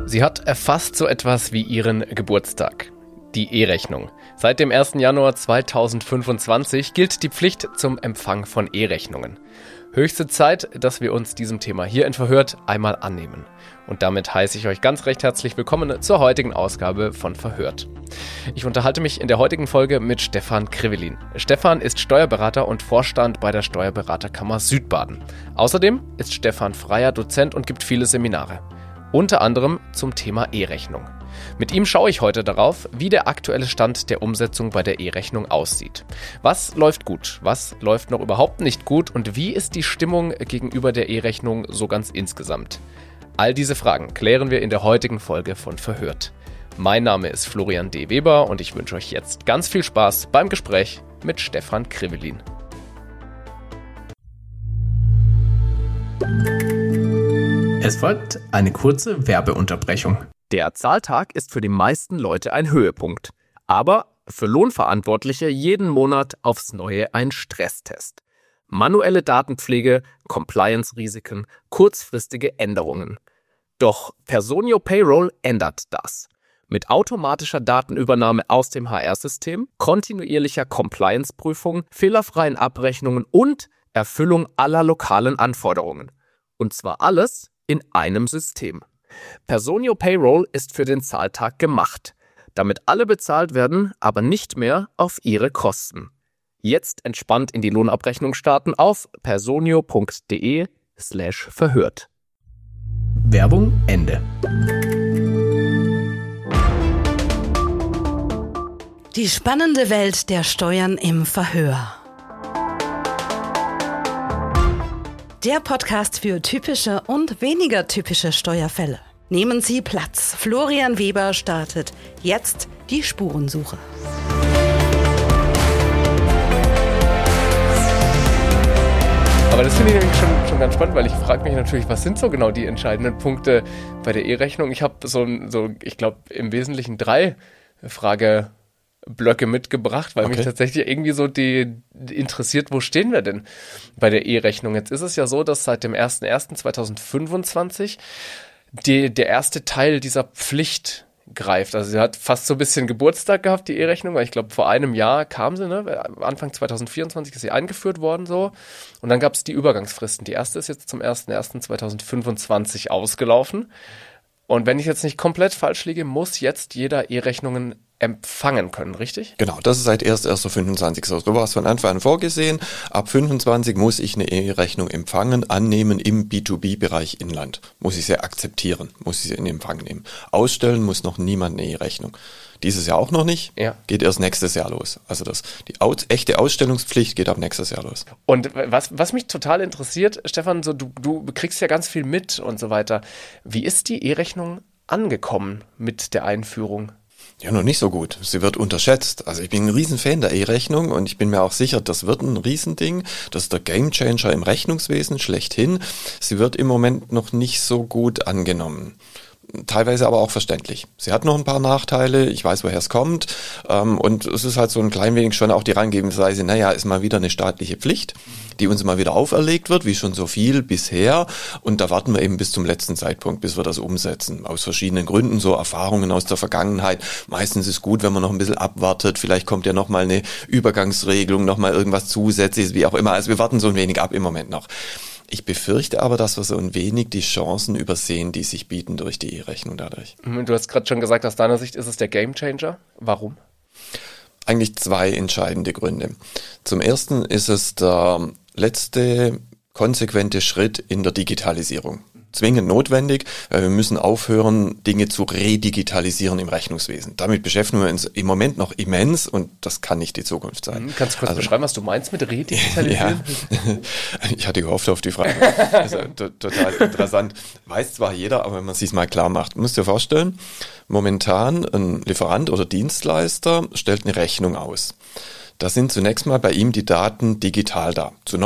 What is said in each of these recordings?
Sie hat erfasst so etwas wie ihren Geburtstag. Die E-Rechnung. Seit dem 1. Januar 2025 gilt die Pflicht zum Empfang von E-Rechnungen. Höchste Zeit, dass wir uns diesem Thema hier in Verhört einmal annehmen. Und damit heiße ich euch ganz recht herzlich willkommen zur heutigen Ausgabe von Verhört. Ich unterhalte mich in der heutigen Folge mit Stefan Krivelin. Stefan ist Steuerberater und Vorstand bei der Steuerberaterkammer Südbaden. Außerdem ist Stefan freier Dozent und gibt viele Seminare. Unter anderem zum Thema E-Rechnung. Mit ihm schaue ich heute darauf, wie der aktuelle Stand der Umsetzung bei der E-Rechnung aussieht. Was läuft gut, was läuft noch überhaupt nicht gut und wie ist die Stimmung gegenüber der E-Rechnung so ganz insgesamt? All diese Fragen klären wir in der heutigen Folge von Verhört. Mein Name ist Florian D. Weber und ich wünsche euch jetzt ganz viel Spaß beim Gespräch mit Stefan Krivelin. Es folgt eine kurze Werbeunterbrechung. Der Zahltag ist für die meisten Leute ein Höhepunkt, aber für Lohnverantwortliche jeden Monat aufs Neue ein Stresstest. Manuelle Datenpflege, Compliance-Risiken, kurzfristige Änderungen. Doch Personio Payroll ändert das. Mit automatischer Datenübernahme aus dem HR-System, kontinuierlicher Compliance-Prüfung, fehlerfreien Abrechnungen und Erfüllung aller lokalen Anforderungen. Und zwar alles in einem System. Personio Payroll ist für den Zahltag gemacht, damit alle bezahlt werden, aber nicht mehr auf ihre Kosten. Jetzt entspannt in die Lohnabrechnung starten auf personio.de/verhört. Werbung Ende. Die spannende Welt der Steuern im Verhör. Der Podcast für typische und weniger typische Steuerfälle. Nehmen Sie Platz. Florian Weber startet jetzt die Spurensuche. Aber das finde ich nämlich schon ganz spannend, weil ich frage mich natürlich, was sind so genau die entscheidenden Punkte bei der E-Rechnung? Ich habe ich glaube, im Wesentlichen 3 Frageblöcke mitgebracht, weil mich tatsächlich irgendwie so die interessiert, wo stehen wir denn bei der E-Rechnung? Jetzt ist es ja so, dass seit dem 01.01.2025 der erste Teil dieser Pflicht greift. Also sie hat fast so ein bisschen Geburtstag gehabt, die E-Rechnung, weil ich glaube, vor einem Jahr kam sie, Anfang 2024 ist sie eingeführt worden so. Und dann gab es die Übergangsfristen. Die erste ist jetzt zum 01.01.2025 ausgelaufen. Und wenn ich jetzt nicht komplett falsch liege, muss jetzt jeder E-Rechnungen empfangen können, richtig? Genau, das ist seit 1.1.25 so. So war es von Anfang an vorgesehen. Ab 25 muss ich eine E-Rechnung empfangen, annehmen im B2B-Bereich Inland. Muss ich sie akzeptieren, muss ich sie in Empfang nehmen. Ausstellen muss noch niemand eine E-Rechnung. Dieses Jahr auch noch nicht, geht erst nächstes Jahr los. Also die echte Ausstellungspflicht geht ab nächstes Jahr los. Und was mich total interessiert, Stefan, so du kriegst ja ganz viel mit und so weiter. Wie ist die E-Rechnung angekommen mit der Einführung? Ja, noch nicht so gut. Sie wird unterschätzt. Also ich bin ein Riesenfan der E-Rechnung und ich bin mir auch sicher, das wird ein Riesending. Das ist der Gamechanger im Rechnungswesen schlechthin. Sie wird im Moment noch nicht so gut angenommen. Teilweise aber auch verständlich. Sie hat noch ein paar Nachteile, ich weiß, woher es kommt, und es ist halt so ein klein wenig schon auch die Herangehensweise, ist mal wieder eine staatliche Pflicht, die uns mal wieder auferlegt wird, wie schon so viel bisher, und da warten wir eben bis zum letzten Zeitpunkt, bis wir das umsetzen, aus verschiedenen Gründen, so Erfahrungen aus der Vergangenheit. Meistens ist gut, wenn man noch ein bisschen abwartet, vielleicht kommt ja noch mal eine Übergangsregelung, noch mal irgendwas Zusätzliches, wie auch immer, also wir warten so ein wenig ab im Moment noch. Ich befürchte aber, dass wir so ein wenig die Chancen übersehen, die sich bieten durch die E-Rechnung dadurch. Du hast gerade schon gesagt, aus deiner Sicht ist es der Gamechanger. Warum? Eigentlich 2 entscheidende Gründe. Zum ersten ist es der letzte konsequente Schritt in der Digitalisierung. Zwingend notwendig, weil wir müssen aufhören, Dinge zu redigitalisieren im Rechnungswesen. Damit beschäftigen wir uns im Moment noch immens und das kann nicht die Zukunft sein. Kannst du kurz beschreiben, was du meinst mit redigitalisieren? Ja. Ich hatte gehofft auf die Frage. Das ist total interessant. Weiß zwar jeder, aber wenn man es sich mal klar macht. Du musst dir vorstellen, momentan ein Lieferant oder Dienstleister stellt eine Rechnung aus. Da sind zunächst mal bei ihm die Daten digital da, zu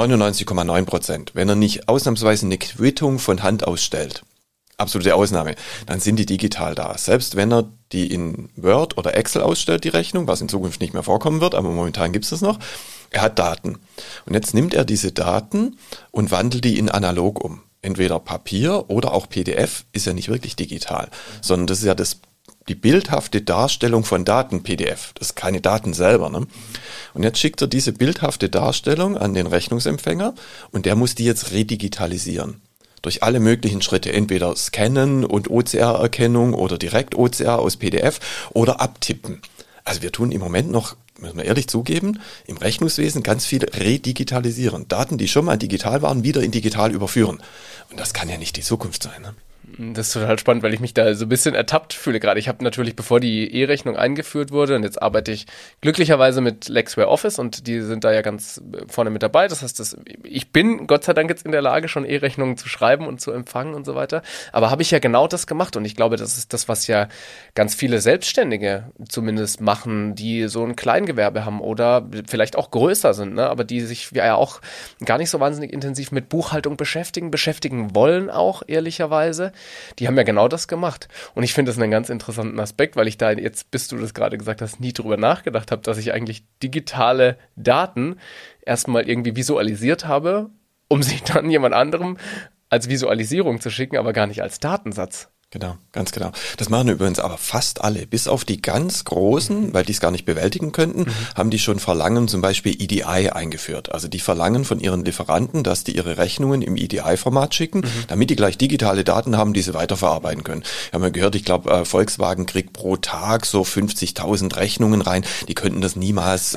99,9%. Wenn er nicht ausnahmsweise eine Quittung von Hand ausstellt, absolute Ausnahme, dann sind die digital da. Selbst wenn er die in Word oder Excel ausstellt, die Rechnung, was in Zukunft nicht mehr vorkommen wird, aber momentan gibt es das noch, er hat Daten. Und jetzt nimmt er diese Daten und wandelt die in analog um. entweder Papier oder auch PDF, ist ja nicht wirklich digital, sondern das ist ja die bildhafte Darstellung von Daten PDF. Das ist keine Daten selber. Ne? Und jetzt schickt er diese bildhafte Darstellung an den Rechnungsempfänger und der muss die jetzt redigitalisieren. Durch alle möglichen Schritte, entweder scannen und OCR-Erkennung oder direkt OCR aus PDF oder abtippen. Also wir tun im Moment noch, müssen wir ehrlich zugeben, im Rechnungswesen ganz viel redigitalisieren. Daten, die schon mal digital waren, wieder in digital überführen. Und das kann ja nicht die Zukunft sein. Ne? Das ist total spannend, weil ich mich da so ein bisschen ertappt fühle gerade. Ich habe natürlich, bevor die E-Rechnung eingeführt wurde, und jetzt arbeite ich glücklicherweise mit Lexware Office und die sind da ja ganz vorne mit dabei. Das heißt, ich bin Gott sei Dank jetzt in der Lage, schon E-Rechnungen zu schreiben und zu empfangen und so weiter. Aber habe ich ja genau das gemacht und ich glaube, das ist das, was ja ganz viele Selbstständige zumindest machen, die so ein Kleingewerbe haben oder vielleicht auch größer sind, ne? Aber die sich ja auch gar nicht so wahnsinnig intensiv mit Buchhaltung beschäftigen wollen auch, ehrlicherweise. Die haben ja genau das gemacht. Und ich finde das einen ganz interessanten Aspekt, weil ich da jetzt, bis du das gerade gesagt hast, nie drüber nachgedacht habe, dass ich eigentlich digitale Daten erstmal irgendwie visualisiert habe, um sie dann jemand anderem als Visualisierung zu schicken, aber gar nicht als Datensatz. Genau, ganz genau. Das machen übrigens aber fast alle. Bis auf die ganz Großen, weil die es gar nicht bewältigen könnten, haben die schon Verlangen, zum Beispiel EDI eingeführt. Also die verlangen von ihren Lieferanten, dass die ihre Rechnungen im EDI-Format schicken, damit die gleich digitale Daten haben, die sie weiterverarbeiten können. Wir haben ja gehört, ich glaube, Volkswagen kriegt pro Tag so 50.000 Rechnungen rein. Die könnten das niemals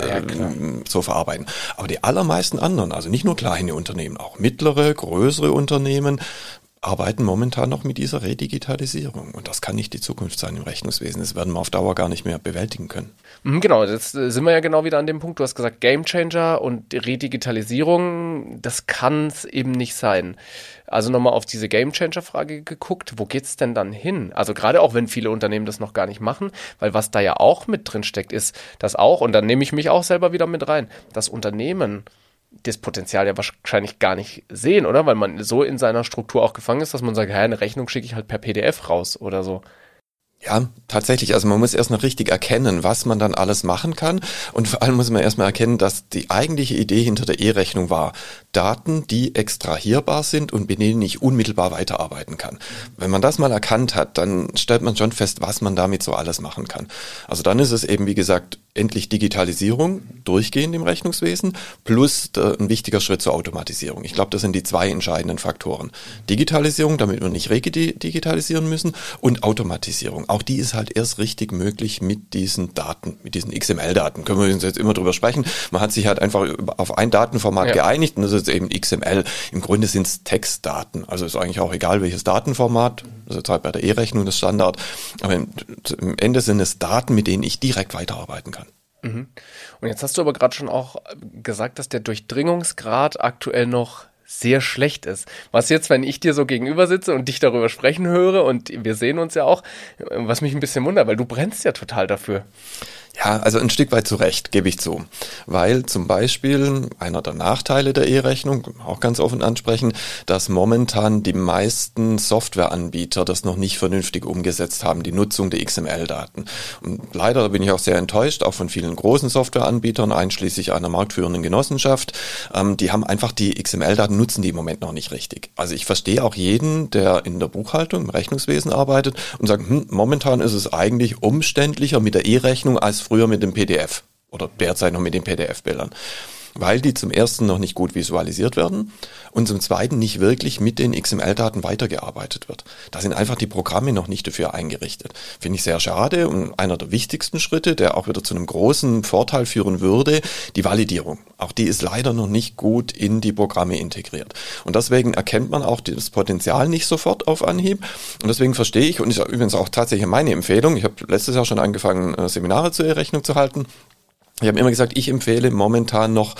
so verarbeiten. Aber die allermeisten anderen, also nicht nur kleine Unternehmen, auch mittlere, größere Unternehmen, arbeiten momentan noch mit dieser Redigitalisierung. Und das kann nicht die Zukunft sein im Rechnungswesen. Das werden wir auf Dauer gar nicht mehr bewältigen können. Genau, jetzt sind wir ja genau wieder an dem Punkt. Du hast gesagt, Gamechanger und Redigitalisierung, das kann es eben nicht sein. Also nochmal auf diese Gamechanger-Frage geguckt, wo geht's denn dann hin? Also gerade auch, wenn viele Unternehmen das noch gar nicht machen, weil was da ja auch mit drin steckt, ist das auch, und dann nehme ich mich auch selber wieder mit rein, das Unternehmen das Potenzial ja wahrscheinlich gar nicht sehen, oder? Weil man so in seiner Struktur auch gefangen ist, dass man sagt, eine Rechnung schicke ich halt per PDF raus oder so. Ja, tatsächlich. Also man muss erst noch richtig erkennen, was man dann alles machen kann. Und vor allem muss man erstmal erkennen, dass die eigentliche Idee hinter der E-Rechnung war, Daten, die extrahierbar sind und mit denen ich unmittelbar weiterarbeiten kann. Wenn man das mal erkannt hat, dann stellt man schon fest, was man damit so alles machen kann. Also dann ist es eben, wie gesagt, endlich Digitalisierung durchgehend im Rechnungswesen plus ein wichtiger Schritt zur Automatisierung. Ich glaube, das sind die zwei entscheidenden Faktoren. Digitalisierung, damit wir nicht digitalisieren müssen, und Automatisierung. Auch die ist halt erst richtig möglich mit diesen Daten, mit diesen XML-Daten. Können wir uns jetzt immer drüber sprechen. Man hat sich halt einfach auf ein Datenformat geeinigt und das ist eben XML. Im Grunde sind es Textdaten. Also ist eigentlich auch egal, welches Datenformat. Das ist halt bei der E-Rechnung das Standard. Aber im Ende sind es Daten, mit denen ich direkt weiterarbeiten kann. Und jetzt hast du aber gerade schon auch gesagt, dass der Durchdringungsgrad aktuell noch sehr schlecht ist. Was jetzt, wenn ich dir so gegenüber sitze und dich darüber sprechen höre, und wir sehen uns ja auch, was mich ein bisschen wundert, weil du brennst ja total dafür. Ja, also ein Stück weit zu Recht, gebe ich zu. Weil zum Beispiel einer der Nachteile der E-Rechnung, auch ganz offen ansprechen, dass momentan die meisten Softwareanbieter das noch nicht vernünftig umgesetzt haben, die Nutzung der XML-Daten. Und leider bin ich auch sehr enttäuscht, auch von vielen großen Softwareanbietern, einschließlich einer marktführenden Genossenschaft. Die haben einfach die XML-Daten, nutzen die im Moment noch nicht richtig. Also ich verstehe auch jeden, der in der Buchhaltung, im Rechnungswesen arbeitet und sagt, momentan ist es eigentlich umständlicher mit der E-Rechnung als früher mit dem PDF oder derzeit noch mit den PDF-Bildern, weil die zum ersten noch nicht gut visualisiert werden und zum zweiten nicht wirklich mit den XML-Daten weitergearbeitet wird. Da sind einfach die Programme noch nicht dafür eingerichtet. Finde ich sehr schade, und einer der wichtigsten Schritte, der auch wieder zu einem großen Vorteil führen würde, die Validierung. Auch die ist leider noch nicht gut in die Programme integriert. Und deswegen erkennt man auch das Potenzial nicht sofort auf Anhieb. Und deswegen verstehe ich, und ist übrigens auch tatsächlich meine Empfehlung, ich habe letztes Jahr schon angefangen, Seminare zur E-Rechnung zu halten. Ich habe immer gesagt, ich empfehle momentan noch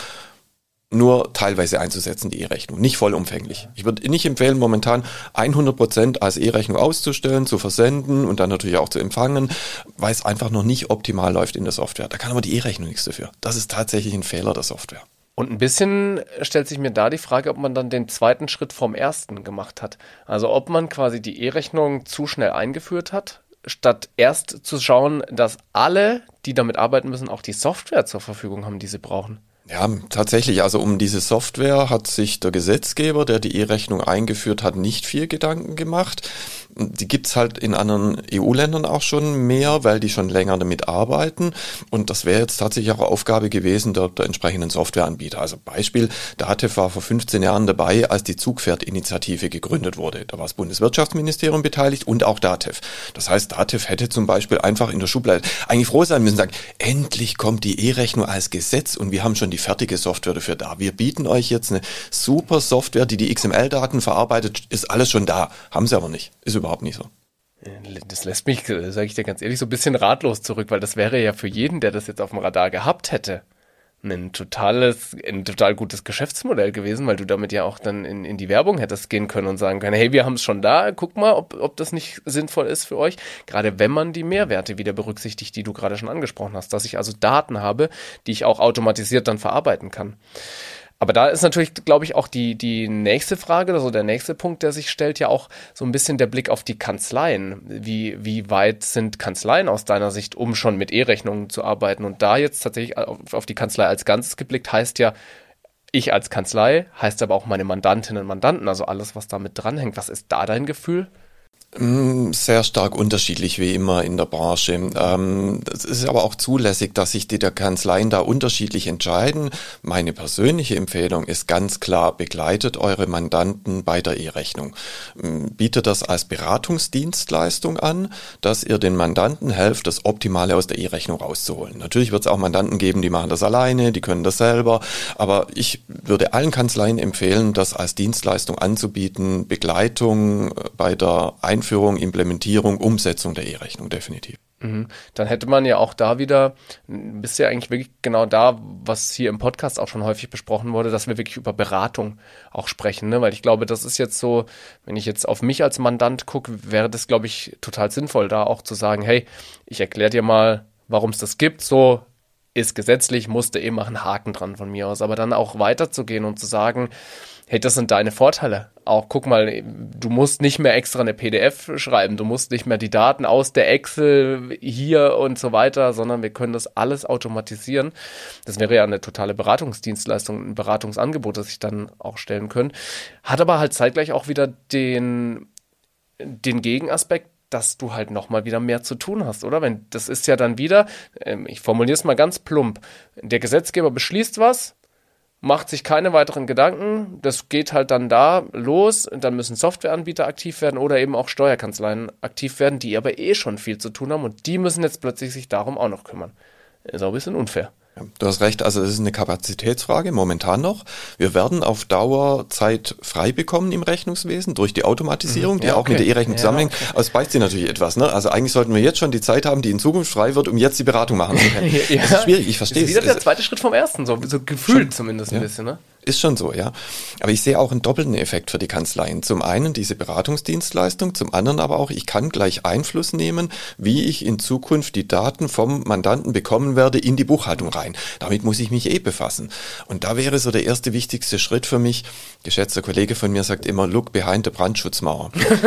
nur teilweise einzusetzen, die E-Rechnung, nicht vollumfänglich. Ich würde nicht empfehlen, momentan 100% als E-Rechnung auszustellen, zu versenden und dann natürlich auch zu empfangen, weil es einfach noch nicht optimal läuft in der Software. Da kann aber die E-Rechnung nichts dafür. Das ist tatsächlich ein Fehler der Software. Und ein bisschen stellt sich mir da die Frage, ob man dann den zweiten Schritt vom ersten gemacht hat. Also ob man quasi die E-Rechnung zu schnell eingeführt hat, statt erst zu schauen, dass alle, die damit arbeiten müssen, auch die Software zur Verfügung haben, die sie brauchen. Ja, tatsächlich. Also um diese Software hat sich der Gesetzgeber, der die E-Rechnung eingeführt hat, nicht viel Gedanken gemacht. Die gibt's halt in anderen EU-Ländern auch schon mehr, weil die schon länger damit arbeiten. Und das wäre jetzt tatsächlich auch Aufgabe gewesen der entsprechenden Softwareanbieter. Also Beispiel, DATEV war vor 15 Jahren dabei, als die Zugpferd-Initiative gegründet wurde. Da war das Bundeswirtschaftsministerium beteiligt und auch DATEV. Das heißt, DATEV hätte zum Beispiel einfach in der Schublade eigentlich froh sein müssen, sagen, endlich kommt die E-Rechnung als Gesetz und wir haben schon die fertige Software dafür da. Wir bieten euch jetzt eine super Software, die XML-Daten verarbeitet, ist alles schon da. Haben sie aber nicht. Ist überhaupt nicht so. Das lässt mich, sage ich dir ganz ehrlich, so ein bisschen ratlos zurück, weil das wäre ja für jeden, der das jetzt auf dem Radar gehabt hätte, ein total gutes Geschäftsmodell gewesen, weil du damit ja auch dann in die Werbung hättest gehen können und sagen können, hey, wir haben es schon da, guck mal, ob das nicht sinnvoll ist für euch. Gerade wenn man die Mehrwerte wieder berücksichtigt, die du gerade schon angesprochen hast, dass ich also Daten habe, die ich auch automatisiert dann verarbeiten kann. Aber da ist natürlich, glaube ich, auch die nächste Frage, also der nächste Punkt, der sich stellt, ja auch so ein bisschen der Blick auf die Kanzleien. Wie weit sind Kanzleien aus deiner Sicht, um schon mit E-Rechnungen zu arbeiten? Und da jetzt tatsächlich auf die Kanzlei als Ganzes geblickt, heißt ja, ich als Kanzlei, heißt aber auch meine Mandantinnen und Mandanten, also alles, was damit dranhängt. Was ist da dein Gefühl? Sehr stark unterschiedlich wie immer in der Branche. Es ist aber auch zulässig, dass sich die der Kanzleien da unterschiedlich entscheiden. Meine persönliche Empfehlung ist ganz klar, begleitet eure Mandanten bei der E-Rechnung. Bietet das als Beratungsdienstleistung an, dass ihr den Mandanten helft, das Optimale aus der E-Rechnung rauszuholen. Natürlich wird es auch Mandanten geben, die machen das alleine, die können das selber, aber ich würde allen Kanzleien empfehlen, das als Dienstleistung anzubieten, Begleitung bei der Einführung, Implementierung, Umsetzung der E-Rechnung, definitiv. Dann hätte man ja auch da wieder, bist ja eigentlich wirklich genau da, was hier im Podcast auch schon häufig besprochen wurde, dass wir wirklich über Beratung auch sprechen, ne? Weil ich glaube, das ist jetzt so, wenn ich jetzt auf mich als Mandant gucke, wäre das, glaube ich, total sinnvoll, da auch zu sagen, hey, ich erkläre dir mal, warum es das gibt, so ist gesetzlich, musste eben machen, Haken dran von mir aus, aber dann auch weiterzugehen und zu sagen, hey, das sind deine Vorteile. Auch guck mal, du musst nicht mehr extra eine PDF schreiben, du musst nicht mehr die Daten aus der Excel hier und so weiter, sondern wir können das alles automatisieren. Das wäre ja eine totale Beratungsdienstleistung, ein Beratungsangebot, das ich dann auch stellen können. Hat aber halt zeitgleich auch wieder den Gegenaspekt, dass du halt nochmal wieder mehr zu tun hast, oder? Das ist ja dann wieder, ich formuliere es mal ganz plump, der Gesetzgeber beschließt was, macht sich keine weiteren Gedanken, das geht halt dann da los, dann müssen Softwareanbieter aktiv werden oder eben auch Steuerkanzleien aktiv werden, die aber schon viel zu tun haben und die müssen jetzt plötzlich sich darum auch noch kümmern. Ist auch ein bisschen unfair. Ja, du hast recht, also es ist eine Kapazitätsfrage, momentan noch. Wir werden auf Dauer Zeit frei bekommen im Rechnungswesen durch die Automatisierung, die auch mit der E-Rechnung zusammenhängt. Aber es beißt sich natürlich etwas, ne? Also eigentlich sollten wir jetzt schon die Zeit haben, die in Zukunft frei wird, um jetzt die Beratung machen zu können. Das ist schwierig, ich verstehe es. Das ist wieder der zweite Schritt vom ersten, so gefühlt schon, zumindest ein bisschen, ne? Ist schon so, ja. Aber ich sehe auch einen doppelten Effekt für die Kanzleien. Zum einen diese Beratungsdienstleistung, zum anderen aber auch, ich kann gleich Einfluss nehmen, wie ich in Zukunft die Daten vom Mandanten bekommen werde in die Buchhaltung rein. Damit muss ich mich befassen. Und da wäre so der erste wichtigste Schritt für mich. Geschätzter Kollege von mir sagt immer, look behind the Brandschutzmauer.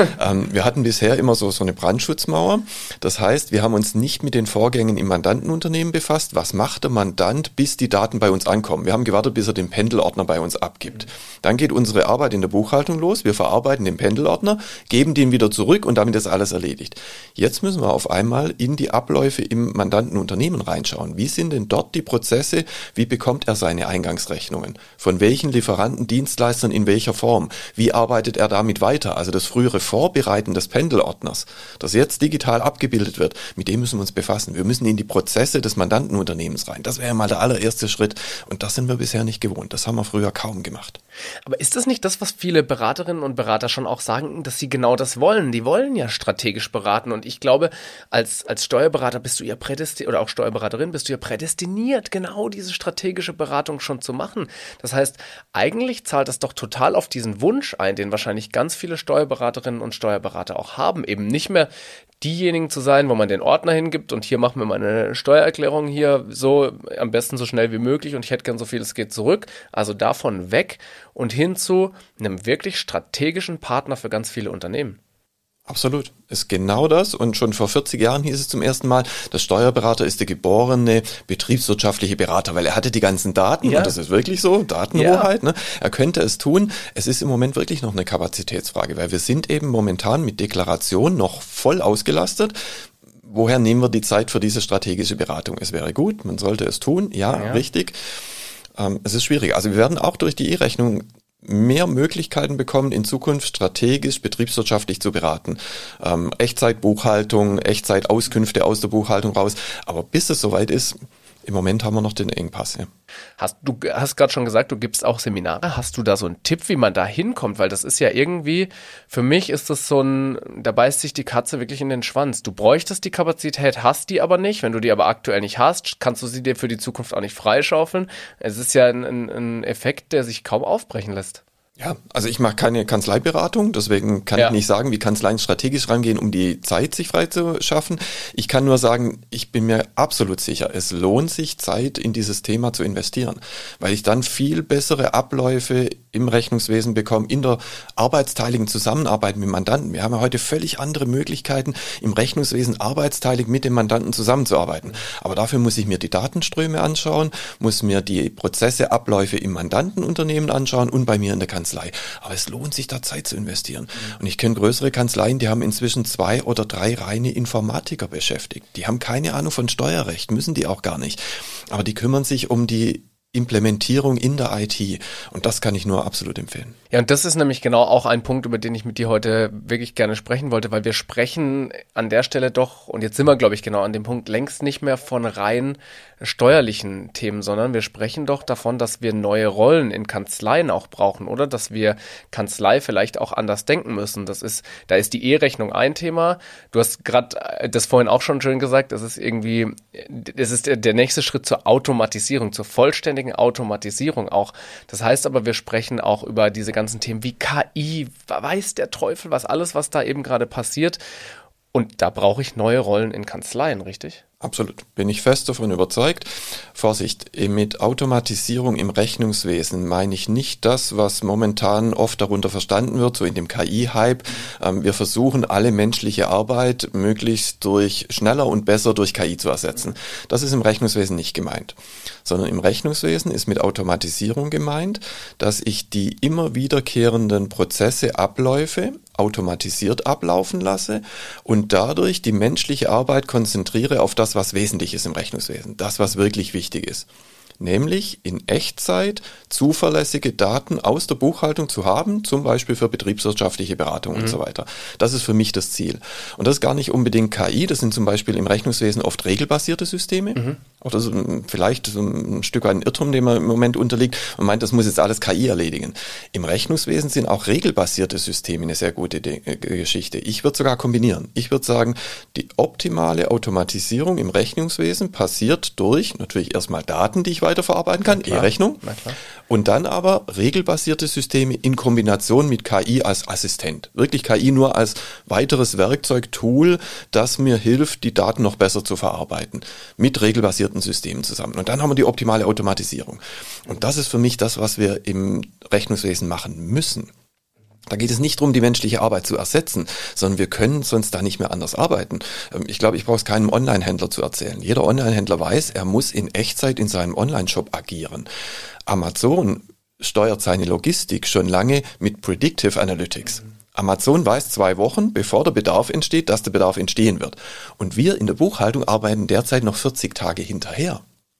Wir hatten bisher immer so eine Brandschutzmauer. Das heißt, wir haben uns nicht mit den Vorgängen im Mandantenunternehmen befasst. Was macht der Mandant, bis die Daten bei uns ankommen? Wir haben gewartet, bis er den Pendelordner bei uns abgibt. Dann geht unsere Arbeit in der Buchhaltung los. Wir verarbeiten den Pendelordner, geben den wieder zurück und damit ist alles erledigt. Jetzt müssen wir auf einmal in die Abläufe im Mandantenunternehmen reinschauen. Wie sind denn dort die Prozesse? Wie bekommt er seine Eingangsrechnungen? Von welchen Lieferanten, Dienstleistern, in welcher Form? Wie arbeitet er damit weiter? Also das frühere Vorbereiten des Pendelordners, das jetzt digital abgebildet wird, mit dem müssen wir uns befassen. Wir müssen in die Prozesse des Mandantenunternehmens rein. Das wäre mal der allererste Schritt. Und das sind wir bisher nicht gewohnt. Das haben wir früher kaum gemacht. Aber ist das nicht das, was viele Beraterinnen und Berater schon auch sagen, dass sie genau das wollen? Die wollen ja strategisch beraten und ich glaube, als Steuerberater bist du ja prädestiniert, oder auch Steuerberaterin bist du ja prädestiniert, genau diese strategische Beratung schon zu machen. Das heißt, eigentlich zahlt das doch total auf diesen Wunsch ein, den wahrscheinlich ganz viele Steuerberaterinnen und Steuerberater auch haben, eben nicht mehr diejenigen zu sein, wo man den Ordner hingibt und hier machen wir mal eine Steuererklärung hier so am besten so schnell wie möglich und ich hätte gern so viel es geht zurück. Also davon weg und hin zu einem wirklich strategischen Partner für ganz viele Unternehmen. Absolut. Ist genau das. Und schon vor 40 Jahren hieß es zum ersten Mal, der Steuerberater ist der geborene betriebswirtschaftliche Berater, weil er hatte die ganzen Daten, und das ist wirklich so, Datenhoheit, ne? Er könnte es tun. Es ist im Moment wirklich noch eine Kapazitätsfrage, weil wir sind eben momentan mit Deklaration noch voll ausgelastet. Woher nehmen wir die Zeit für diese strategische Beratung? Es wäre gut, man sollte es tun, ja. Richtig. Es ist schwierig. Also wir werden auch durch die E-Rechnung mehr Möglichkeiten bekommen, in Zukunft strategisch, betriebswirtschaftlich zu beraten. Echtzeitbuchhaltung, Echtzeitauskünfte aus der Buchhaltung raus. Aber bis es soweit ist, im Moment haben wir noch den Engpass. Ja. Du hast gerade schon gesagt, du gibst auch Seminare. Hast du da so einen Tipp, wie man da hinkommt? Weil das ist ja irgendwie, für mich ist das so da beißt sich die Katze wirklich in den Schwanz. Du bräuchtest die Kapazität, hast die aber nicht. Wenn du die aber aktuell nicht hast, kannst du sie dir für die Zukunft auch nicht freischaufeln. Es ist ja ein Effekt, der sich kaum aufbrechen lässt. Ja, also ich mache keine Kanzleiberatung, deswegen kann ich nicht sagen, wie Kanzleien strategisch rangehen, um die Zeit sich frei zu schaffen. Ich kann nur sagen, ich bin mir absolut sicher, es lohnt sich, Zeit in dieses Thema zu investieren, weil ich dann viel bessere Abläufe im Rechnungswesen bekomme, in der arbeitsteiligen Zusammenarbeit mit Mandanten. Wir haben ja heute völlig andere Möglichkeiten, im Rechnungswesen arbeitsteilig mit dem Mandanten zusammenzuarbeiten. Aber dafür muss ich mir die Datenströme anschauen, muss mir die Prozesse, Abläufe im Mandantenunternehmen anschauen und bei mir in der Kanzlei. Aber es lohnt sich, da Zeit zu investieren. Und ich kenne größere Kanzleien, die haben inzwischen 2 oder 3 reine Informatiker beschäftigt. Die haben keine Ahnung von Steuerrecht, müssen die auch gar nicht. Aber die kümmern sich um die Implementierung in der IT. Und das kann ich nur absolut empfehlen. Ja, und das ist nämlich genau auch ein Punkt, über den ich mit dir heute wirklich gerne sprechen wollte, weil wir sprechen an der Stelle doch, und jetzt sind wir, glaube ich, genau an dem Punkt, längst nicht mehr von rein steuerlichen Themen, sondern wir sprechen doch davon, dass wir neue Rollen in Kanzleien auch brauchen, oder? Dass wir Kanzlei vielleicht auch anders denken müssen. Da ist die E-Rechnung ein Thema. Du hast gerade das vorhin auch schon schön gesagt, das ist der nächste Schritt zur Automatisierung, zur vollständigen Automatisierung auch. Das heißt aber, wir sprechen auch über diese ganzen Themen wie KI, weiß der Teufel, was da eben gerade passiert. Und da brauche ich neue Rollen in Kanzleien, richtig? Absolut, bin ich fest davon überzeugt. Vorsicht, mit Automatisierung im Rechnungswesen meine ich nicht das, was momentan oft darunter verstanden wird, so in dem KI-Hype. Wir versuchen, alle menschliche Arbeit möglichst schneller und besser durch KI zu ersetzen. Das ist im Rechnungswesen nicht gemeint, sondern im Rechnungswesen ist mit Automatisierung gemeint, dass ich die immer wiederkehrenden Prozesse, Abläufe automatisiert ablaufen lasse und dadurch die menschliche Arbeit konzentriere auf das, was wesentlich ist im Rechnungswesen, das, was wirklich wichtig ist. Nämlich in Echtzeit zuverlässige Daten aus der Buchhaltung zu haben, zum Beispiel für betriebswirtschaftliche Beratung und so weiter. Das ist für mich das Ziel. Und das ist gar nicht unbedingt KI, das sind zum Beispiel im Rechnungswesen oft regelbasierte Systeme. Auch das ist vielleicht so ein Stück weit ein Irrtum, dem man im Moment unterliegt und meint, das muss jetzt alles KI erledigen. Im Rechnungswesen sind auch regelbasierte Systeme eine sehr gute Geschichte. Ich würde sogar kombinieren. Ich würde sagen, die optimale Automatisierung im Rechnungswesen passiert durch natürlich erstmal Daten, die ich weiterverarbeiten kann, E-Rechnung, und dann aber regelbasierte Systeme in Kombination mit KI als Assistent. Wirklich KI nur als weiteres Werkzeug, Tool, das mir hilft, die Daten noch besser zu verarbeiten. Mit regelbasierten Systemen zusammen. Und dann haben wir die optimale Automatisierung. Und das ist für mich das, was wir im Rechnungswesen machen müssen. Da geht es nicht darum, die menschliche Arbeit zu ersetzen, sondern wir können sonst da nicht mehr anders arbeiten. Ich glaube, ich brauche es keinem Online-Händler zu erzählen. Jeder Online-Händler weiß, er muss in Echtzeit in seinem Online-Shop agieren. Amazon steuert seine Logistik schon lange mit Predictive Analytics. Amazon weiß 2 Wochen, bevor der Bedarf entsteht, dass der Bedarf entstehen wird. Und wir in der Buchhaltung arbeiten derzeit noch 40 Tage hinterher.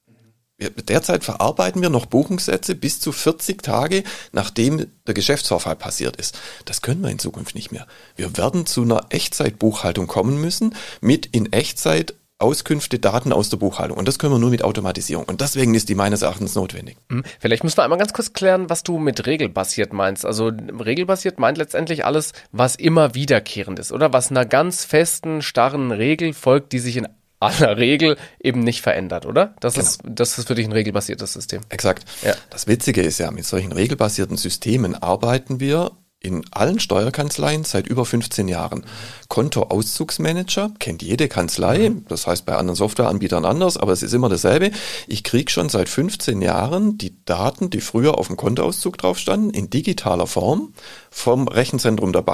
Derzeit verarbeiten wir noch Buchungssätze bis zu 40 Tage, nachdem der Geschäftsvorfall passiert ist. Das können wir in Zukunft nicht mehr. Wir werden zu einer Echtzeitbuchhaltung kommen müssen, mit in Echtzeit Auskünfte, Daten aus der Buchhaltung. Und das können wir nur mit Automatisierung. Und deswegen ist die meines Erachtens notwendig. Vielleicht müssen wir einmal ganz kurz klären, was du mit regelbasiert meinst. Also regelbasiert meint letztendlich alles, was immer wiederkehrend ist, oder? Was einer ganz festen, starren Regel folgt, die sich in aller Regel eben nicht verändert, oder? Das ist für dich ein regelbasiertes System. Exakt. Ja. Das Witzige ist ja, mit solchen regelbasierten Systemen arbeiten wir in allen Steuerkanzleien seit über 15 Jahren. Kontoauszugsmanager kennt jede Kanzlei, das heißt bei anderen Softwareanbietern anders, aber es ist immer dasselbe. Ich kriege schon seit 15 Jahren die Daten, die früher auf dem Kontoauszug drauf standen, in digitaler Form vom Rechenzentrum der Bank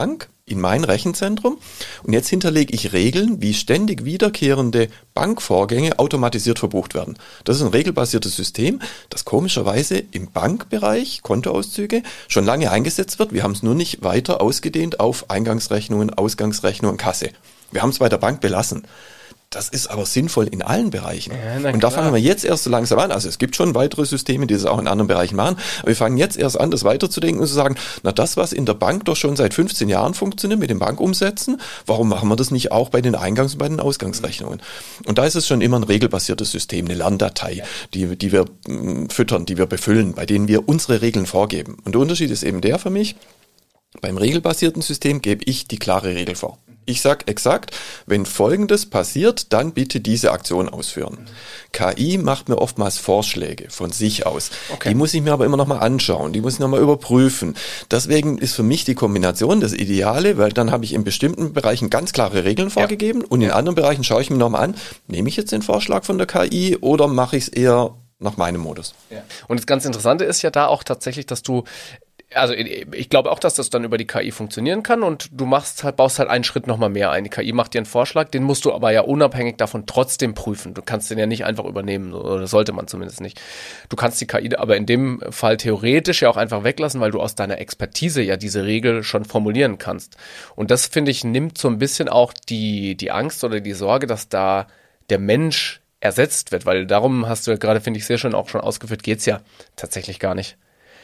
in mein Rechenzentrum und jetzt hinterlege ich Regeln, wie ständig wiederkehrende Bankvorgänge automatisiert verbucht werden. Das ist ein regelbasiertes System, das komischerweise im Bankbereich, Kontoauszüge, schon lange eingesetzt wird. Wir haben es nur nicht weiter ausgedehnt auf Eingangsrechnungen, Ausgangsrechnungen, Kasse. Wir haben es bei der Bank belassen. Das ist aber sinnvoll in allen Bereichen. Ja, und da fangen wir jetzt erst so langsam an. Also es gibt schon weitere Systeme, die das auch in anderen Bereichen machen. Aber wir fangen jetzt erst an, das weiterzudenken und zu sagen, na das, was in der Bank doch schon seit 15 Jahren funktioniert, mit den Bankumsätzen, warum machen wir das nicht auch bei den Eingangs- und bei den Ausgangsrechnungen? Und da ist es schon immer ein regelbasiertes System, eine Lerndatei, die wir füttern, die wir befüllen, bei denen wir unsere Regeln vorgeben. Und der Unterschied ist eben der für mich, beim regelbasierten System gebe ich die klare Regel vor. Ich sage exakt, wenn Folgendes passiert, dann bitte diese Aktion ausführen. KI macht mir oftmals Vorschläge von sich aus. Okay. Die muss ich mir aber immer noch mal anschauen, die muss ich noch mal überprüfen. Deswegen ist für mich die Kombination das Ideale, weil dann habe ich in bestimmten Bereichen ganz klare Regeln vorgegeben und in anderen Bereichen schaue ich mir noch mal an, nehme ich jetzt den Vorschlag von der KI oder mache ich es eher nach meinem Modus. Ja. Und das ganz Interessante ist ja da auch tatsächlich, dass du also ich glaube auch, dass das dann über die KI funktionieren kann und du baust halt einen Schritt nochmal mehr ein. Die KI macht dir einen Vorschlag, den musst du aber ja unabhängig davon trotzdem prüfen. Du kannst den ja nicht einfach übernehmen, oder sollte man zumindest nicht. Du kannst die KI aber in dem Fall theoretisch ja auch einfach weglassen, weil du aus deiner Expertise ja diese Regel schon formulieren kannst. Und das, finde ich, nimmt so ein bisschen auch die Angst oder die Sorge, dass da der Mensch ersetzt wird, weil darum hast du ja gerade, finde ich, sehr schön auch schon ausgeführt, geht's ja tatsächlich gar nicht.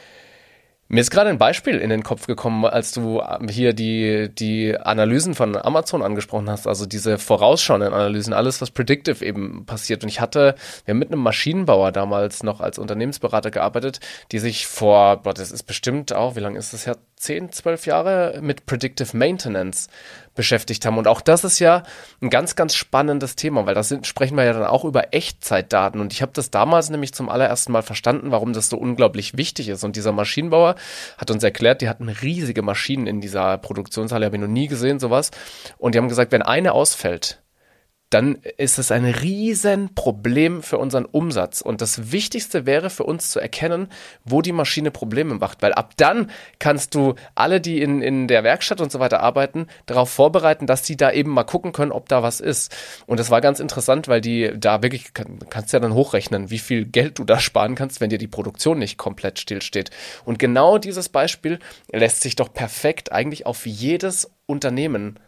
Mir ist gerade ein Beispiel in den Kopf gekommen, als du hier die Analysen von Amazon angesprochen hast, also diese vorausschauenden Analysen, alles, was predictive eben passiert. Und wir haben mit einem Maschinenbauer damals noch als Unternehmensberater gearbeitet, die sich das ist bestimmt auch, wie lange ist das her? 10, 12 Jahre mit Predictive Maintenance beschäftigt haben. Und auch das ist ja ein ganz, ganz spannendes Thema, weil sprechen wir ja dann auch über Echtzeitdaten. Und ich habe das damals nämlich zum allerersten Mal verstanden, warum das so unglaublich wichtig ist. Und dieser Maschinenbauer hat uns erklärt, die hatten riesige Maschinen in dieser Produktionshalle, habe ich noch nie gesehen, sowas. Und die haben gesagt, wenn eine ausfällt, dann ist es ein riesen Problem für unseren Umsatz. Und das Wichtigste wäre für uns zu erkennen, wo die Maschine Probleme macht. Weil ab dann kannst du alle, die in der Werkstatt und so weiter arbeiten, darauf vorbereiten, dass sie da eben mal gucken können, ob da was ist. Und das war ganz interessant, weil die da wirklich, kannst ja dann hochrechnen, wie viel Geld du da sparen kannst, wenn dir die Produktion nicht komplett stillsteht. Und genau dieses Beispiel lässt sich doch perfekt eigentlich auf jedes Unternehmen,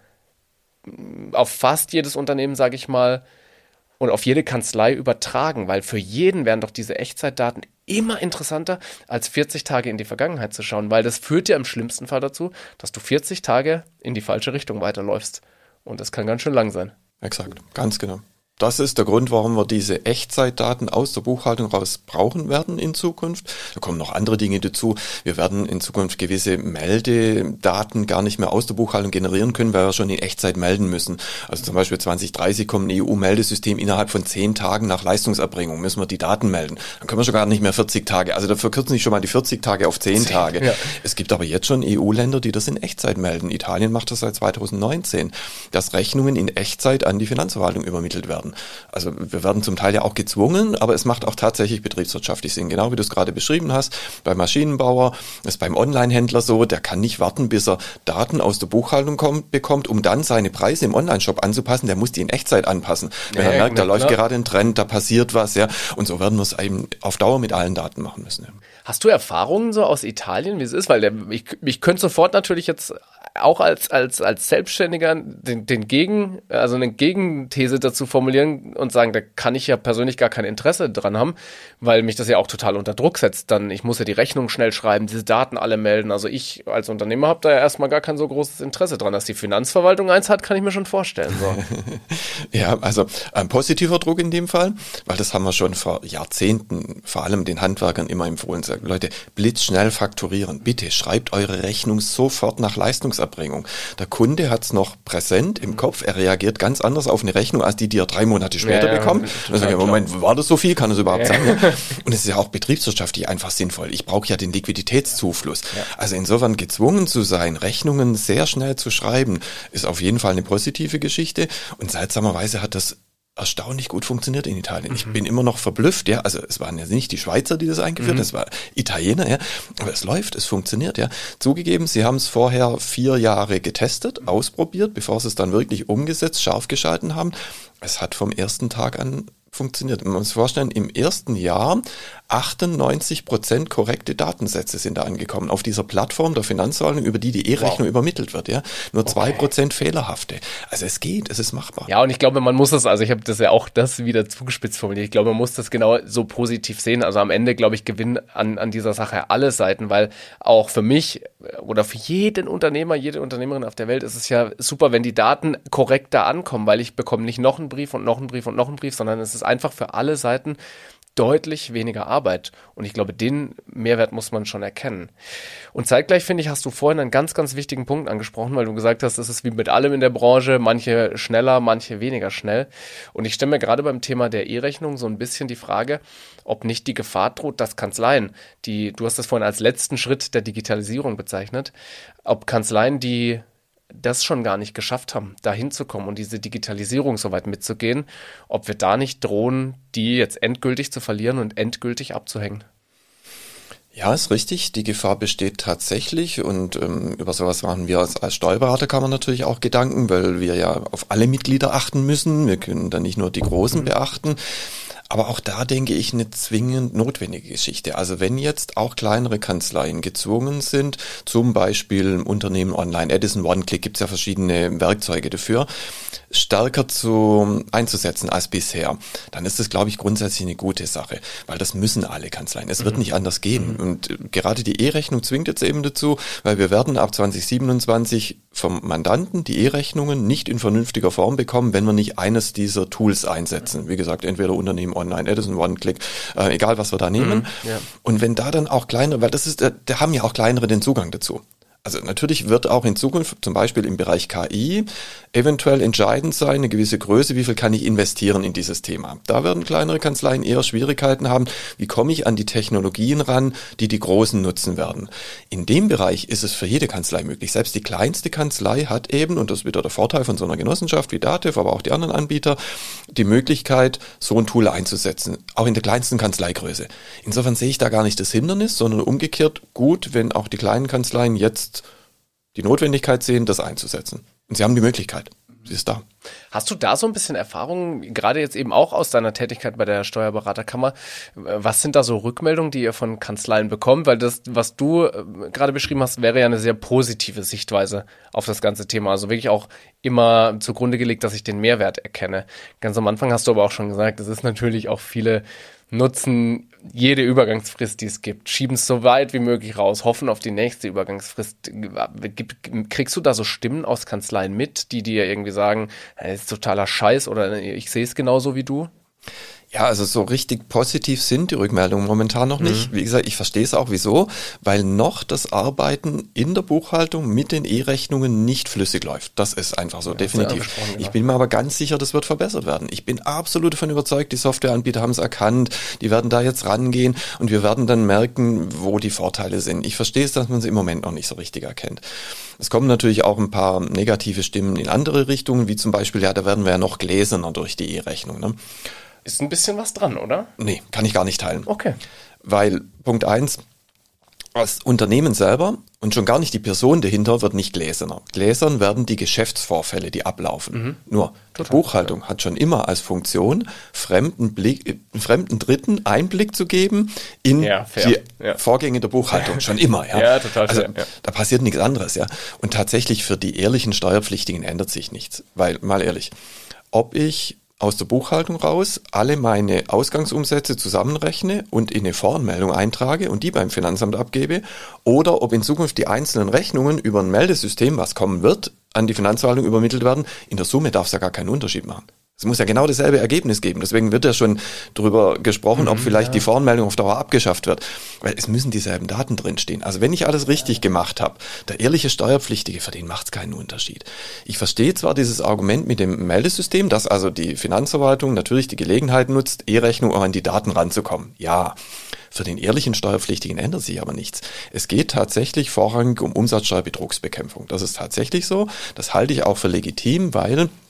auf fast jedes Unternehmen, sage ich mal, und auf jede Kanzlei übertragen, weil für jeden wären doch diese Echtzeitdaten immer interessanter, als 40 Tage in die Vergangenheit zu schauen, weil das führt ja im schlimmsten Fall dazu, dass du 40 Tage in die falsche Richtung weiterläufst. Und das kann ganz schön lang sein. Exakt, ganz genau. Das ist der Grund, warum wir diese Echtzeitdaten aus der Buchhaltung raus brauchen werden in Zukunft. Da kommen noch andere Dinge dazu. Wir werden in Zukunft gewisse Meldedaten gar nicht mehr aus der Buchhaltung generieren können, weil wir schon in Echtzeit melden müssen. Also zum Beispiel 2030 kommt ein EU-Meldesystem, innerhalb von 10 Tagen nach Leistungserbringung müssen wir die Daten melden. Dann können wir schon gar nicht mehr 40 Tage. Also da verkürzen sich schon mal die 40 Tage auf 10 Tage. Ja. Es gibt aber jetzt schon EU-Länder, die das in Echtzeit melden. Italien macht das seit 2019, dass Rechnungen in Echtzeit an die Finanzverwaltung übermittelt werden. Also wir werden zum Teil ja auch gezwungen, aber es macht auch tatsächlich betriebswirtschaftlich Sinn. Genau wie du es gerade beschrieben hast, beim Maschinenbauer, ist beim Online-Händler so, der kann nicht warten, bis er Daten aus der Buchhaltung bekommt, um dann seine Preise im Online-Shop anzupassen. Der muss die in Echtzeit anpassen. Wenn er merkt, da läuft gerade ein Trend, da passiert was, ja. Und so werden wir es eben auf Dauer mit allen Daten machen müssen. Ja. Hast du Erfahrungen so aus Italien, wie es ist? Weil ich könnte sofort natürlich jetzt auch als Selbstständiger eine Gegenthese dazu formulieren und sagen, da kann ich ja persönlich gar kein Interesse dran haben, weil mich das ja auch total unter Druck setzt. Dann, ich muss ja die Rechnung schnell schreiben, diese Daten alle melden. Also ich als Unternehmer habe da ja erstmal gar kein so großes Interesse dran. Dass die Finanzverwaltung eins hat, kann ich mir schon vorstellen. So. Ja, also ein positiver Druck in dem Fall, weil das haben wir schon vor Jahrzehnten, vor allem den Handwerkern immer empfohlen. Sagen, Leute, blitzschnell fakturieren. Bitte schreibt eure Rechnung sofort nach Leistungserbringung. Der Kunde hat es noch präsent im Kopf, er reagiert ganz anders auf eine Rechnung, als die er 3 Monate später bekommt. Und sagt, Moment, war das so viel? Kann das überhaupt sein? Und es ist ja auch betriebswirtschaftlich einfach sinnvoll. Ich brauche ja den Liquiditätszufluss. Ja. Also insofern gezwungen zu sein, Rechnungen sehr schnell zu schreiben, ist auf jeden Fall eine positive Geschichte. Und seltsamerweise hat das erstaunlich gut funktioniert in Italien. Ich bin immer noch verblüfft, ja, also es waren ja nicht die Schweizer, die das eingeführt haben, es war Italiener, ja, aber es läuft, es funktioniert, ja. Zugegeben, sie haben es vorher 4 Jahre getestet, ausprobiert, bevor sie es dann wirklich umgesetzt, scharf geschalten haben. Es hat vom ersten Tag an funktioniert. Man muss sich vorstellen, im ersten Jahr 98% korrekte Datensätze sind da angekommen auf dieser Plattform der Finanzverwaltung, über die E-Rechnung übermittelt wird. Ja, nur 2% fehlerhafte. Also es geht, es ist machbar. Ja, und ich glaube, man muss es, also ich habe das ja auch das wieder zugespitzt formuliert, ich glaube, man muss das genau so positiv sehen. Also am Ende, glaube ich, gewinnen an dieser Sache alle Seiten, weil auch für mich oder für jeden Unternehmer, jede Unternehmerin auf der Welt ist es ja super, wenn die Daten korrekt da ankommen, weil ich bekomme nicht noch einen Brief und noch einen Brief und noch einen Brief, sondern es ist einfach für alle Seiten deutlich weniger Arbeit. Und ich glaube, den Mehrwert muss man schon erkennen. Und zeitgleich, finde ich, hast du vorhin einen ganz, ganz wichtigen Punkt angesprochen, weil du gesagt hast, es ist wie mit allem in der Branche, manche schneller, manche weniger schnell. Und ich stelle mir gerade beim Thema der E-Rechnung so ein bisschen die Frage, ob nicht die Gefahr droht, dass Kanzleien, du hast das vorhin als letzten Schritt der Digitalisierung bezeichnet, ob Kanzleien, die das schon gar nicht geschafft haben, da hinzukommen und diese Digitalisierung so weit mitzugehen, ob wir da nicht drohen, die jetzt endgültig zu verlieren und endgültig abzuhängen. Ja, ist richtig. Die Gefahr besteht tatsächlich und über sowas machen wir als Steuerberaterkammer natürlich auch Gedanken, weil wir ja auf alle Mitglieder achten müssen. Wir können da nicht nur die Großen beachten. Aber auch da denke ich eine zwingend notwendige Geschichte. Also wenn jetzt auch kleinere Kanzleien gezwungen sind, zum Beispiel im Unternehmen online, Edison One-Click, gibt es ja verschiedene Werkzeuge dafür, stärker einzusetzen als bisher, dann ist das, glaube ich, grundsätzlich eine gute Sache, weil das müssen alle Kanzleien. Es wird nicht anders gehen. Und gerade die E-Rechnung zwingt jetzt eben dazu, weil wir werden ab 2027 vom Mandanten die E-Rechnungen nicht in vernünftiger Form bekommen, wenn wir nicht eines dieser Tools einsetzen. Wie gesagt, entweder Unternehmen online, Edison One-Click, egal was wir da nehmen. Ja. Und wenn da dann auch kleinere, weil da haben ja auch kleinere den Zugang dazu. Also natürlich wird auch in Zukunft, zum Beispiel im Bereich KI, eventuell entscheidend sein, eine gewisse Größe, wie viel kann ich investieren in dieses Thema. Da werden kleinere Kanzleien eher Schwierigkeiten haben, wie komme ich an die Technologien ran, die die Großen nutzen werden. In dem Bereich ist es für jede Kanzlei möglich. Selbst die kleinste Kanzlei hat eben, und das ist wieder der Vorteil von so einer Genossenschaft wie Datev, aber auch die anderen Anbieter, die Möglichkeit, so ein Tool einzusetzen, auch in der kleinsten Kanzleigröße. Insofern sehe ich da gar nicht das Hindernis, sondern umgekehrt gut, wenn auch die kleinen Kanzleien jetzt die Notwendigkeit sehen, das einzusetzen. Und sie haben die Möglichkeit. Sie ist da. Hast du da so ein bisschen Erfahrung, gerade jetzt eben auch aus deiner Tätigkeit bei der Steuerberaterkammer? Was sind da so Rückmeldungen, die ihr von Kanzleien bekommt? Weil das, was du gerade beschrieben hast, wäre ja eine sehr positive Sichtweise auf das ganze Thema. Also wirklich auch immer zugrunde gelegt, dass ich den Mehrwert erkenne. Ganz am Anfang hast du aber auch schon gesagt, es ist natürlich auch viele nutzen jede Übergangsfrist, die es gibt, schieben es so weit wie möglich raus, hoffen auf die nächste Übergangsfrist. Kriegst du da so Stimmen aus Kanzleien mit, die dir irgendwie sagen, das ist totaler Scheiß oder ich sehe es genauso wie du? Ja, also so richtig positiv sind die Rückmeldungen momentan noch nicht. Wie gesagt, ich verstehe es auch wieso, weil noch das Arbeiten in der Buchhaltung mit den E-Rechnungen nicht flüssig läuft. Das ist einfach so, ja, definitiv. Genau. Ich bin mir aber ganz sicher, das wird verbessert werden. Ich bin absolut davon überzeugt, die Softwareanbieter haben es erkannt, die werden da jetzt rangehen und wir werden dann merken, wo die Vorteile sind. Ich verstehe es, dass man sie im Moment noch nicht so richtig erkennt. Es kommen natürlich auch ein paar negative Stimmen in andere Richtungen, wie zum Beispiel, ja, da werden wir ja noch gläserner durch die E-Rechnung, ne? Ist ein bisschen was dran, oder? Nee, kann ich gar nicht teilen. Okay. Weil, Punkt 1, das Unternehmen selber und schon gar nicht die Person dahinter wird nicht gläserner. Gläsern werden die Geschäftsvorfälle, die ablaufen. Nur, die Buchhaltung hat schon immer als Funktion, fremden Dritten Einblick zu geben in die Vorgänge der Buchhaltung. Schon immer, ja. Ja, total also, fair, ja. Da passiert nichts anderes, ja. Und tatsächlich für die ehrlichen Steuerpflichtigen ändert sich nichts. Weil, mal ehrlich, ob ich aus der Buchhaltung raus alle meine Ausgangsumsätze zusammenrechne und in eine Voranmeldung eintrage und die beim Finanzamt abgebe oder ob in Zukunft die einzelnen Rechnungen über ein Meldesystem, was kommen wird, an die Finanzverwaltung übermittelt werden, in der Summe darf es ja gar keinen Unterschied machen. Es muss ja genau dasselbe Ergebnis geben. Deswegen wird ja schon darüber gesprochen, ob vielleicht die Voranmeldung auf Dauer abgeschafft wird. Weil es müssen dieselben Daten drinstehen. Also wenn ich alles richtig gemacht habe, der ehrliche Steuerpflichtige, für den macht es keinen Unterschied. Ich verstehe zwar dieses Argument mit dem Meldesystem, dass also die Finanzverwaltung natürlich die Gelegenheit nutzt, E-Rechnung, um an die Daten ranzukommen. Ja, für den ehrlichen Steuerpflichtigen ändert sich aber nichts. Es geht tatsächlich vorrangig um Umsatzsteuerbetrugsbekämpfung. Das ist tatsächlich so. Das halte ich auch für legitim, weil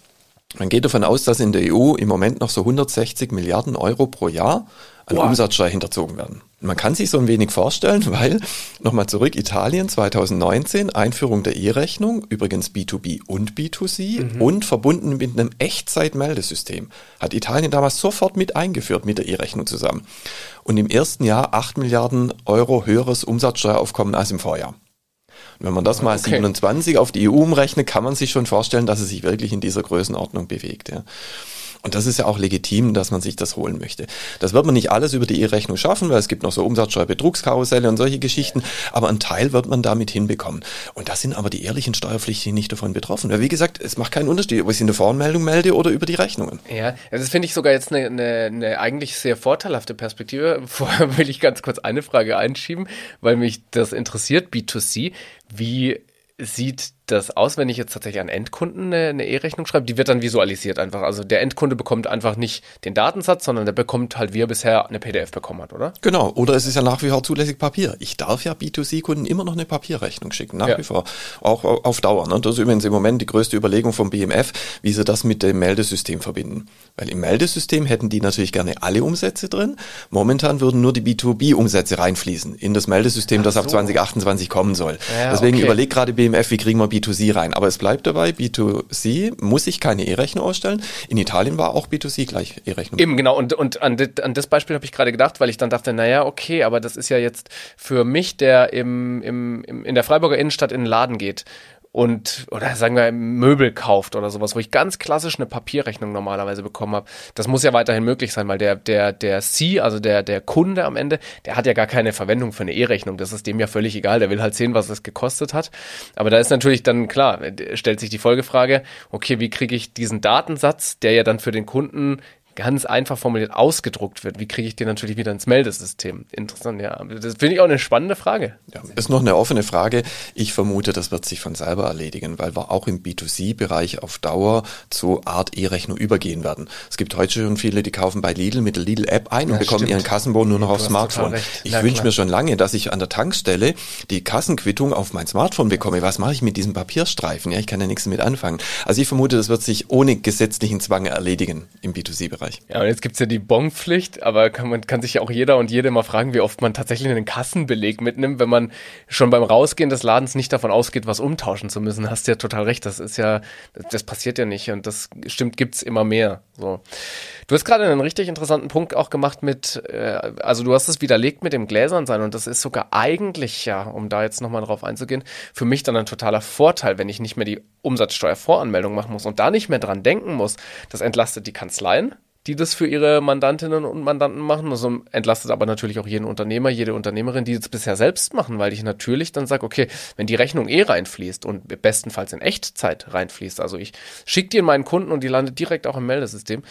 Man geht davon aus, dass in der EU im Moment noch so 160 Milliarden Euro pro Jahr an Umsatzsteuer hinterzogen werden. Man kann sich so ein wenig vorstellen, weil, nochmal zurück, Italien 2019, Einführung der E-Rechnung, übrigens B2B und B2C und verbunden mit einem Echtzeitmeldesystem, hat Italien damals sofort mit eingeführt mit der E-Rechnung zusammen. Und im ersten Jahr 8 Milliarden Euro höheres Umsatzsteueraufkommen als im Vorjahr. Und wenn man das mal 27 auf die EU umrechnet, kann man sich schon vorstellen, dass es sich wirklich in dieser Größenordnung bewegt. Ja. Und das ist ja auch legitim, dass man sich das holen möchte. Das wird man nicht alles über die E-Rechnung schaffen, weil es gibt noch so Umsatzsteuerbetrugskarusselle und solche Geschichten, aber einen Teil wird man damit hinbekommen. Und da sind aber die ehrlichen Steuerpflichtigen nicht davon betroffen. Weil wie gesagt, es macht keinen Unterschied, ob ich es in der Voranmeldung melde oder über die Rechnungen. Ja, das finde ich sogar jetzt eine eigentlich sehr vorteilhafte Perspektive. Vorher will ich ganz kurz eine Frage einschieben, weil mich das interessiert, B2C. Wie sieht das aus, wenn ich jetzt tatsächlich an Endkunden eine E-Rechnung schreibe? Die wird dann visualisiert einfach. Also der Endkunde bekommt einfach nicht den Datensatz, sondern der bekommt halt, wie er bisher eine PDF bekommen hat, oder? Genau. Oder es ist ja nach wie vor zulässig Papier. Ich darf ja B2C-Kunden immer noch eine Papierrechnung schicken. Nach wie vor. Auch auf Dauer. Ne? Das ist übrigens im Moment die größte Überlegung vom BMF, wie sie das mit dem Meldesystem verbinden. Weil im Meldesystem hätten die natürlich gerne alle Umsätze drin. Momentan würden nur die B2B-Umsätze reinfließen in das Meldesystem, das ab 2028 kommen soll. Ja, deswegen überlegt gerade BMF, wie kriegen wir B2C rein. Aber es bleibt dabei, B2C muss ich keine E-Rechnung ausstellen. In Italien war auch B2C gleich E-Rechnung. Eben, genau. Und an das Beispiel habe ich gerade gedacht, weil ich dann dachte, naja, okay, aber das ist ja jetzt für mich, der in der Freiburger Innenstadt in den Laden geht oder sagen wir Möbel kauft oder sowas, wo ich ganz klassisch eine Papierrechnung normalerweise bekommen habe. Das muss ja weiterhin möglich sein, weil der C, also der Kunde am Ende, der hat ja gar keine Verwendung für eine E-Rechnung. Das ist dem ja völlig egal. Der will halt sehen, was es gekostet hat. Aber da ist natürlich dann klar, stellt sich die Folgefrage, okay, wie kriege ich diesen Datensatz, der ja dann für den Kunden ganz einfach formuliert ausgedruckt wird. Wie kriege ich den natürlich wieder ins Meldesystem? Interessant, ja. Das finde ich auch eine spannende Frage. Ja, ist noch eine offene Frage. Ich vermute, das wird sich von selber erledigen, weil wir auch im B2C-Bereich auf Dauer zu Art E-Rechnung übergehen werden. Es gibt heute schon viele, die kaufen bei Lidl mit der Lidl-App ein und bekommen ihren Kassenbon nur noch aufs Smartphone. Ich wünsche mir schon lange, dass ich an der Tankstelle die Kassenquittung auf mein Smartphone bekomme. Was mache ich mit diesem Papierstreifen? Ja, ich kann ja nichts damit anfangen. Also ich vermute, das wird sich ohne gesetzlichen Zwang erledigen im B2C-Bereich. Ja, und jetzt gibt's ja die Bonpflicht, aber kann sich ja auch jeder und jede mal fragen, wie oft man tatsächlich einen Kassenbeleg mitnimmt, wenn man schon beim Rausgehen des Ladens nicht davon ausgeht, was umtauschen zu müssen. Hast du ja total recht, das passiert ja nicht und das stimmt, gibt's immer mehr. So. Du hast gerade einen richtig interessanten Punkt auch gemacht also du hast es widerlegt mit dem Gläsernsein und das ist sogar eigentlich ja, um da jetzt nochmal drauf einzugehen, für mich dann ein totaler Vorteil, wenn ich nicht mehr die Umsatzsteuervoranmeldung machen muss und da nicht mehr dran denken muss. Das entlastet die Kanzleien, die das für ihre Mandantinnen und Mandanten machen. Also entlastet aber natürlich auch jeden Unternehmer, jede Unternehmerin, die das bisher selbst machen, weil ich natürlich dann sage, okay, wenn die Rechnung reinfließt und bestenfalls in Echtzeit reinfließt, also ich schicke die in meinen Kunden und die landet direkt auch im Meldesystem.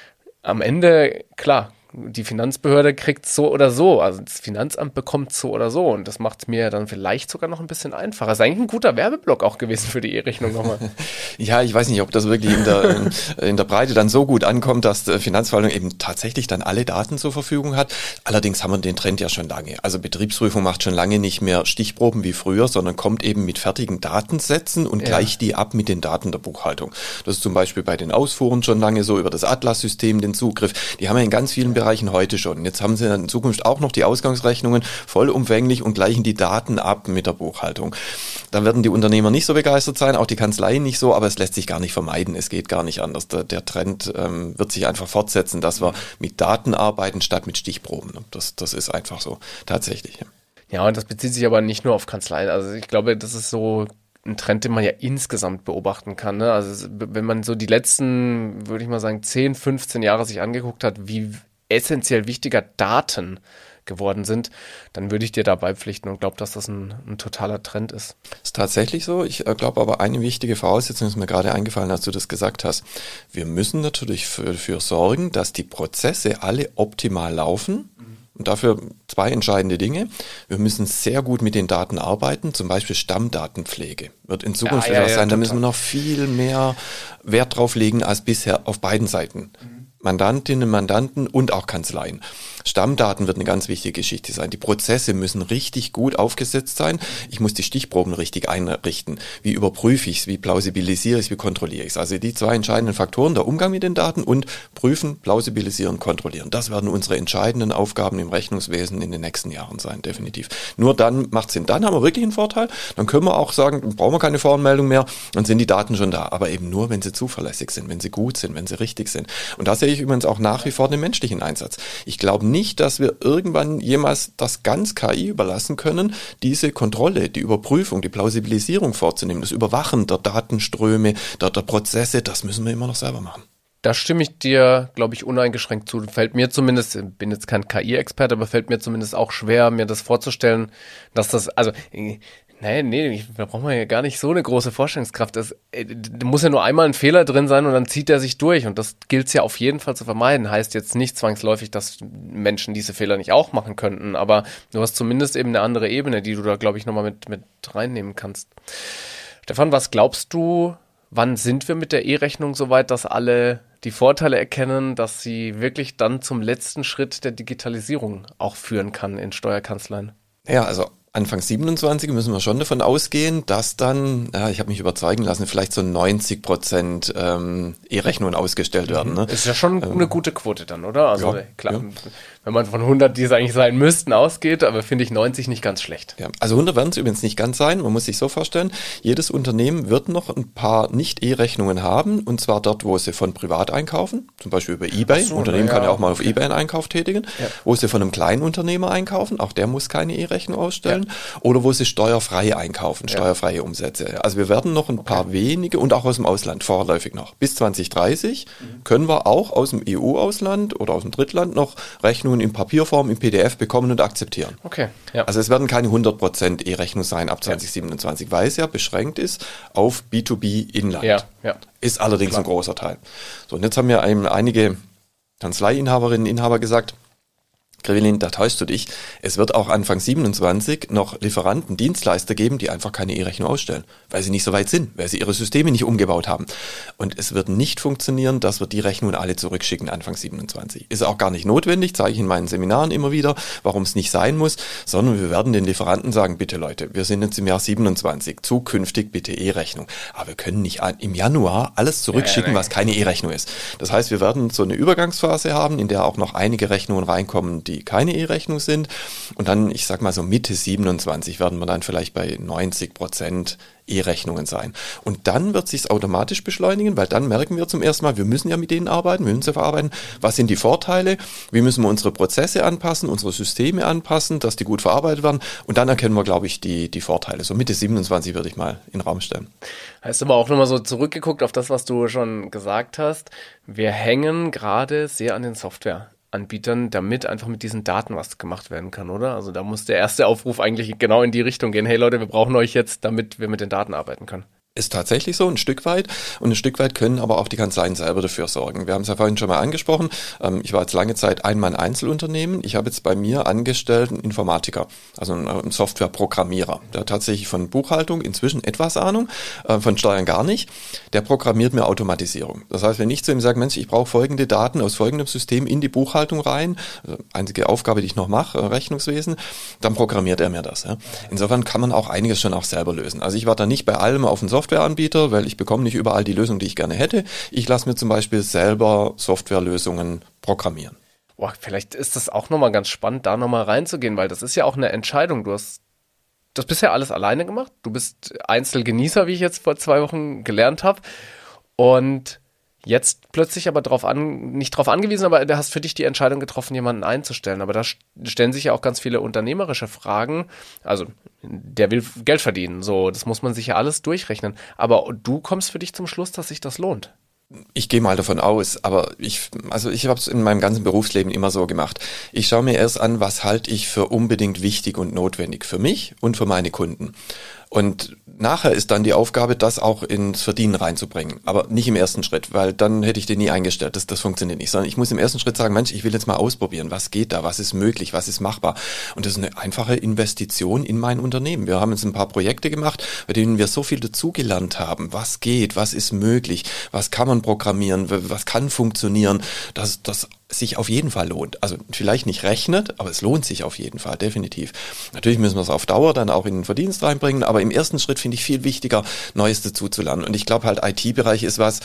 Am Ende, klar, die Finanzbehörde kriegt so oder so, also das Finanzamt bekommt so oder so und das macht es mir dann vielleicht sogar noch ein bisschen einfacher. Das ist eigentlich ein guter Werbeblock auch gewesen für die E-Rechnung nochmal. Ja, ich weiß nicht, ob das wirklich in der Breite dann so gut ankommt, dass die Finanzverwaltung eben tatsächlich dann alle Daten zur Verfügung hat. Allerdings haben wir den Trend ja schon lange. Also Betriebsprüfung macht schon lange nicht mehr Stichproben wie früher, sondern kommt eben mit fertigen Datensätzen und gleicht die ab mit den Daten der Buchhaltung. Das ist zum Beispiel bei den Ausfuhren schon lange so, über das Atlas-System den Zugriff. Die haben ja in ganz vielen Bereichen heute schon. Jetzt haben sie in Zukunft auch noch die Ausgangsrechnungen vollumfänglich und gleichen die Daten ab mit der Buchhaltung. Da werden die Unternehmer nicht so begeistert sein, auch die Kanzleien nicht so, aber es lässt sich gar nicht vermeiden. Es geht gar nicht anders. Der Trend wird sich einfach fortsetzen, dass wir mit Daten arbeiten statt mit Stichproben. Das ist einfach so, tatsächlich. Ja, und das bezieht sich aber nicht nur auf Kanzleien. Also ich glaube, das ist so ein Trend, den man ja insgesamt beobachten kann. Ne? Also wenn man so die letzten, würde ich mal sagen, 10, 15 Jahre sich angeguckt hat, wie essentiell wichtiger Daten geworden sind, dann würde ich dir da beipflichten und glaube, dass das ein totaler Trend ist. Ist tatsächlich so. Ich glaube aber, eine wichtige Voraussetzung ist mir gerade eingefallen, als du das gesagt hast. Wir müssen natürlich dafür sorgen, dass die Prozesse alle optimal laufen. Und dafür 2 entscheidende Dinge. Wir müssen sehr gut mit den Daten arbeiten, zum Beispiel Stammdatenpflege. Wird in Zukunft etwas sein, da müssen wir noch viel mehr Wert drauf legen als bisher auf beiden Seiten. Mandantinnen, Mandanten und auch Kanzleien. Stammdaten wird eine ganz wichtige Geschichte sein. Die Prozesse müssen richtig gut aufgesetzt sein. Ich muss die Stichproben richtig einrichten. Wie überprüfe ich es? Wie plausibilisiere ich es? Wie kontrolliere ich es? Also die zwei entscheidenden Faktoren, der Umgang mit den Daten und prüfen, plausibilisieren, kontrollieren. Das werden unsere entscheidenden Aufgaben im Rechnungswesen in den nächsten Jahren sein, definitiv. Nur dann macht es Sinn. Dann haben wir wirklich einen Vorteil. Dann können wir auch sagen, dann brauchen wir keine Voranmeldung mehr. Dann sind die Daten schon da. Aber eben nur, wenn sie zuverlässig sind, wenn sie gut sind, wenn sie richtig sind. Und da sehe ich übrigens auch nach wie vor den menschlichen Einsatz. Ich glaube nicht, dass wir irgendwann jemals das ganz KI überlassen können, diese Kontrolle, die Überprüfung, die Plausibilisierung vorzunehmen, das Überwachen der Datenströme, der Prozesse, das müssen wir immer noch selber machen. Da stimme ich dir, glaube ich, uneingeschränkt zu. Fällt mir zumindest, bin jetzt kein KI-Experte, aber fällt mir zumindest auch schwer, mir das vorzustellen, dass das, also, da braucht man ja gar nicht so eine große Vorstellungskraft. Da muss ja nur einmal ein Fehler drin sein und dann zieht er sich durch. Und das gilt es ja auf jeden Fall zu vermeiden. Heißt jetzt nicht zwangsläufig, dass Menschen diese Fehler nicht auch machen könnten, aber du hast zumindest eben eine andere Ebene, die du da, glaube ich, nochmal mit reinnehmen kannst. Stefan, was glaubst du, wann sind wir mit der E-Rechnung so weit, dass alle die Vorteile erkennen, dass sie wirklich dann zum letzten Schritt der Digitalisierung auch führen kann in Steuerkanzleien? Ja, also Anfang 27 müssen wir schon davon ausgehen, dass dann, ich habe mich überzeugen lassen, vielleicht so 90% E-Rechnungen ausgestellt werden. Ne? Ist ja schon eine gute Quote dann, oder? Also ja, klar, ja. Wenn man von 100, die es eigentlich sein müssten, ausgeht, aber finde ich 90 nicht ganz schlecht. Ja, also 100 werden es übrigens nicht ganz sein. Man muss sich so vorstellen, jedes Unternehmen wird noch ein paar Nicht-E-Rechnungen haben, und zwar dort, wo sie von privat einkaufen, zum Beispiel über eBay. So, Unternehmen kann ja auch mal auf eBay einen Einkauf tätigen. Ja. Wo sie von einem kleinen Unternehmer einkaufen, auch der muss keine E-Rechnung ausstellen. Ja. Oder wo sie steuerfrei einkaufen, steuerfreie Umsätze. Also wir werden noch ein paar wenige und auch aus dem Ausland, vorläufig noch. Bis 2030 können wir auch aus dem EU-Ausland oder aus dem Drittland noch Rechnungen in Papierform, in PDF bekommen und akzeptieren. Okay. Ja. Also es werden keine 100% E-Rechnung sein ab 2027, weil es ja beschränkt ist auf B2B-Inland. Ja. Ist allerdings ein großer Teil. So, und jetzt haben mir einige Kanzleiinhaberinnen und Inhaber gesagt, Grillin, da täuschst du dich. Es wird auch Anfang 27 noch Lieferanten, Dienstleister geben, die einfach keine E-Rechnung ausstellen, weil sie nicht so weit sind, weil sie ihre Systeme nicht umgebaut haben. Und es wird nicht funktionieren, dass wir die Rechnungen alle zurückschicken Anfang 27. Ist auch gar nicht notwendig, zeige ich in meinen Seminaren immer wieder, warum es nicht sein muss, sondern wir werden den Lieferanten sagen, bitte Leute, wir sind jetzt im Jahr 27, zukünftig bitte E-Rechnung. Aber wir können nicht im Januar alles zurückschicken, was keine E-Rechnung ist. Das heißt, wir werden so eine Übergangsphase haben, in der auch noch einige Rechnungen reinkommen, die keine E-Rechnung sind. Und dann, ich sag mal so Mitte 27 werden wir dann vielleicht bei 90% E-Rechnungen sein. Und dann wird sich's automatisch beschleunigen, weil dann merken wir zum ersten Mal, wir müssen ja mit denen arbeiten, wir müssen ja verarbeiten. Was sind die Vorteile? Wie müssen wir unsere Prozesse anpassen, unsere Systeme anpassen, dass die gut verarbeitet werden? Und dann erkennen wir, glaube ich, die Vorteile. So Mitte 27 würde ich mal in den Raum stellen. Heißt aber auch nochmal so zurückgeguckt auf das, was du schon gesagt hast. Wir hängen gerade sehr an den Softwareanbietern, damit einfach mit diesen Daten was gemacht werden kann, oder? Also da muss der erste Aufruf eigentlich genau in die Richtung gehen. Hey Leute, wir brauchen euch jetzt, damit wir mit den Daten arbeiten können. Ist tatsächlich so, ein Stück weit. Und ein Stück weit können aber auch die Kanzleien selber dafür sorgen. Wir haben es ja vorhin schon mal angesprochen. Ich war jetzt lange Zeit Ein-Mann-Einzelunternehmen. Ich habe jetzt bei mir angestellt einen Informatiker, also einen Softwareprogrammierer. Der hat tatsächlich von Buchhaltung inzwischen etwas Ahnung, von Steuern gar nicht. Der programmiert mir Automatisierung. Das heißt, wenn ich zu ihm sage, Mensch, ich brauche folgende Daten aus folgendem System in die Buchhaltung rein, also einzige Aufgabe, die ich noch mache, Rechnungswesen, dann programmiert er mir das. Ja. Insofern kann man auch einiges schon auch selber lösen. Also ich war da nicht bei allem auf den Softwareanbieter, weil ich bekomme nicht überall die Lösung, die ich gerne hätte. Ich lasse mir zum Beispiel selber Softwarelösungen programmieren. Boah, vielleicht ist das auch nochmal ganz spannend, da nochmal reinzugehen, weil das ist ja auch eine Entscheidung. Du hast das bisher alles alleine gemacht. Du bist Einzelgenießer, wie ich jetzt vor 2 Wochen gelernt habe. Und jetzt plötzlich aber nicht drauf angewiesen, aber du hast für dich die Entscheidung getroffen, jemanden einzustellen. Aber da stellen sich ja auch ganz viele unternehmerische Fragen. Also der will Geld verdienen, so, das muss man sich ja alles durchrechnen. Aber du kommst für dich zum Schluss, dass sich das lohnt. Ich gehe mal davon aus, aber ich habe es in meinem ganzen Berufsleben immer so gemacht. Ich schaue mir erst an, was halte ich für unbedingt wichtig und notwendig für mich und für meine Kunden. Und nachher ist dann die Aufgabe, das auch ins Verdienen reinzubringen. Aber nicht im ersten Schritt, weil dann hätte ich den nie eingestellt. Das funktioniert nicht. Sondern ich muss im ersten Schritt sagen, Mensch, ich will jetzt mal ausprobieren. Was geht da? Was ist möglich? Was ist machbar? Und das ist eine einfache Investition in mein Unternehmen. Wir haben jetzt ein paar Projekte gemacht, bei denen wir so viel dazugelernt haben. Was geht? Was ist möglich? Was kann man programmieren? Was kann funktionieren? Das sich auf jeden Fall lohnt. Also vielleicht nicht rechnet, aber es lohnt sich auf jeden Fall, definitiv. Natürlich müssen wir es auf Dauer dann auch in den Verdienst reinbringen, aber im ersten Schritt finde ich viel wichtiger, Neues dazu zu lernen. Und ich glaube halt, IT-Bereich ist was,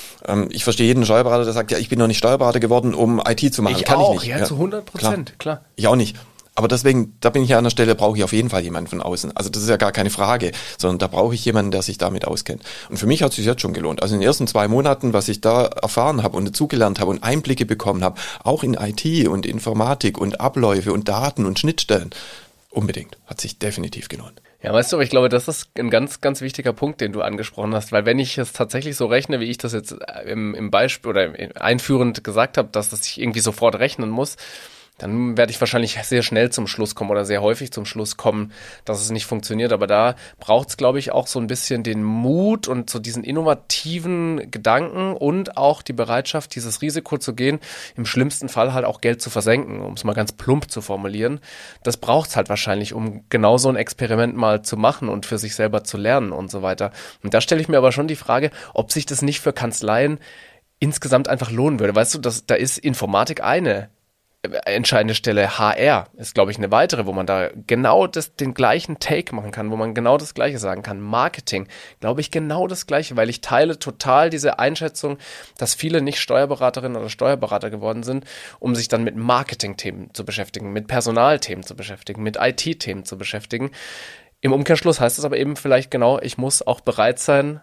ich verstehe jeden Steuerberater, der sagt, ja, ich bin noch nicht Steuerberater geworden, um IT zu machen. Kann ich nicht. Ja, zu 100%, klar. Ich auch nicht. Aber deswegen, da bin ich ja an der Stelle, brauche ich auf jeden Fall jemanden von außen. Also das ist ja gar keine Frage, sondern da brauche ich jemanden, der sich damit auskennt. Und für mich hat es sich jetzt schon gelohnt. Also in den ersten 2 Monaten, was ich da erfahren habe und dazugelernt habe und Einblicke bekommen habe, auch in IT und Informatik und Abläufe und Daten und Schnittstellen, unbedingt, hat sich definitiv gelohnt. Ja, weißt du, aber ich glaube, das ist ein ganz, ganz wichtiger Punkt, den du angesprochen hast, weil wenn ich es tatsächlich so rechne, wie ich das jetzt im Beispiel oder einführend gesagt habe, dass das sich irgendwie sofort rechnen muss, dann werde ich wahrscheinlich sehr schnell zum Schluss kommen oder sehr häufig zum Schluss kommen, dass es nicht funktioniert. Aber da braucht es, glaube ich, auch so ein bisschen den Mut und so diesen innovativen Gedanken und auch die Bereitschaft, dieses Risiko zu gehen, im schlimmsten Fall halt auch Geld zu versenken, um es mal ganz plump zu formulieren. Das braucht es halt wahrscheinlich, um genau so ein Experiment mal zu machen und für sich selber zu lernen und so weiter. Und da stelle ich mir aber schon die Frage, ob sich das nicht für Kanzleien insgesamt einfach lohnen würde. Weißt du, da ist Informatik eine entscheidende Stelle, HR ist, glaube ich, eine weitere, wo man da genau den gleichen Take machen kann, wo man genau das Gleiche sagen kann. Marketing, glaube ich, genau das Gleiche, weil ich teile total diese Einschätzung, dass viele nicht Steuerberaterinnen oder Steuerberater geworden sind, um sich dann mit Marketing-Themen zu beschäftigen, mit Personalthemen zu beschäftigen, mit IT-Themen zu beschäftigen. Im Umkehrschluss heißt es aber eben vielleicht genau, ich muss auch bereit sein,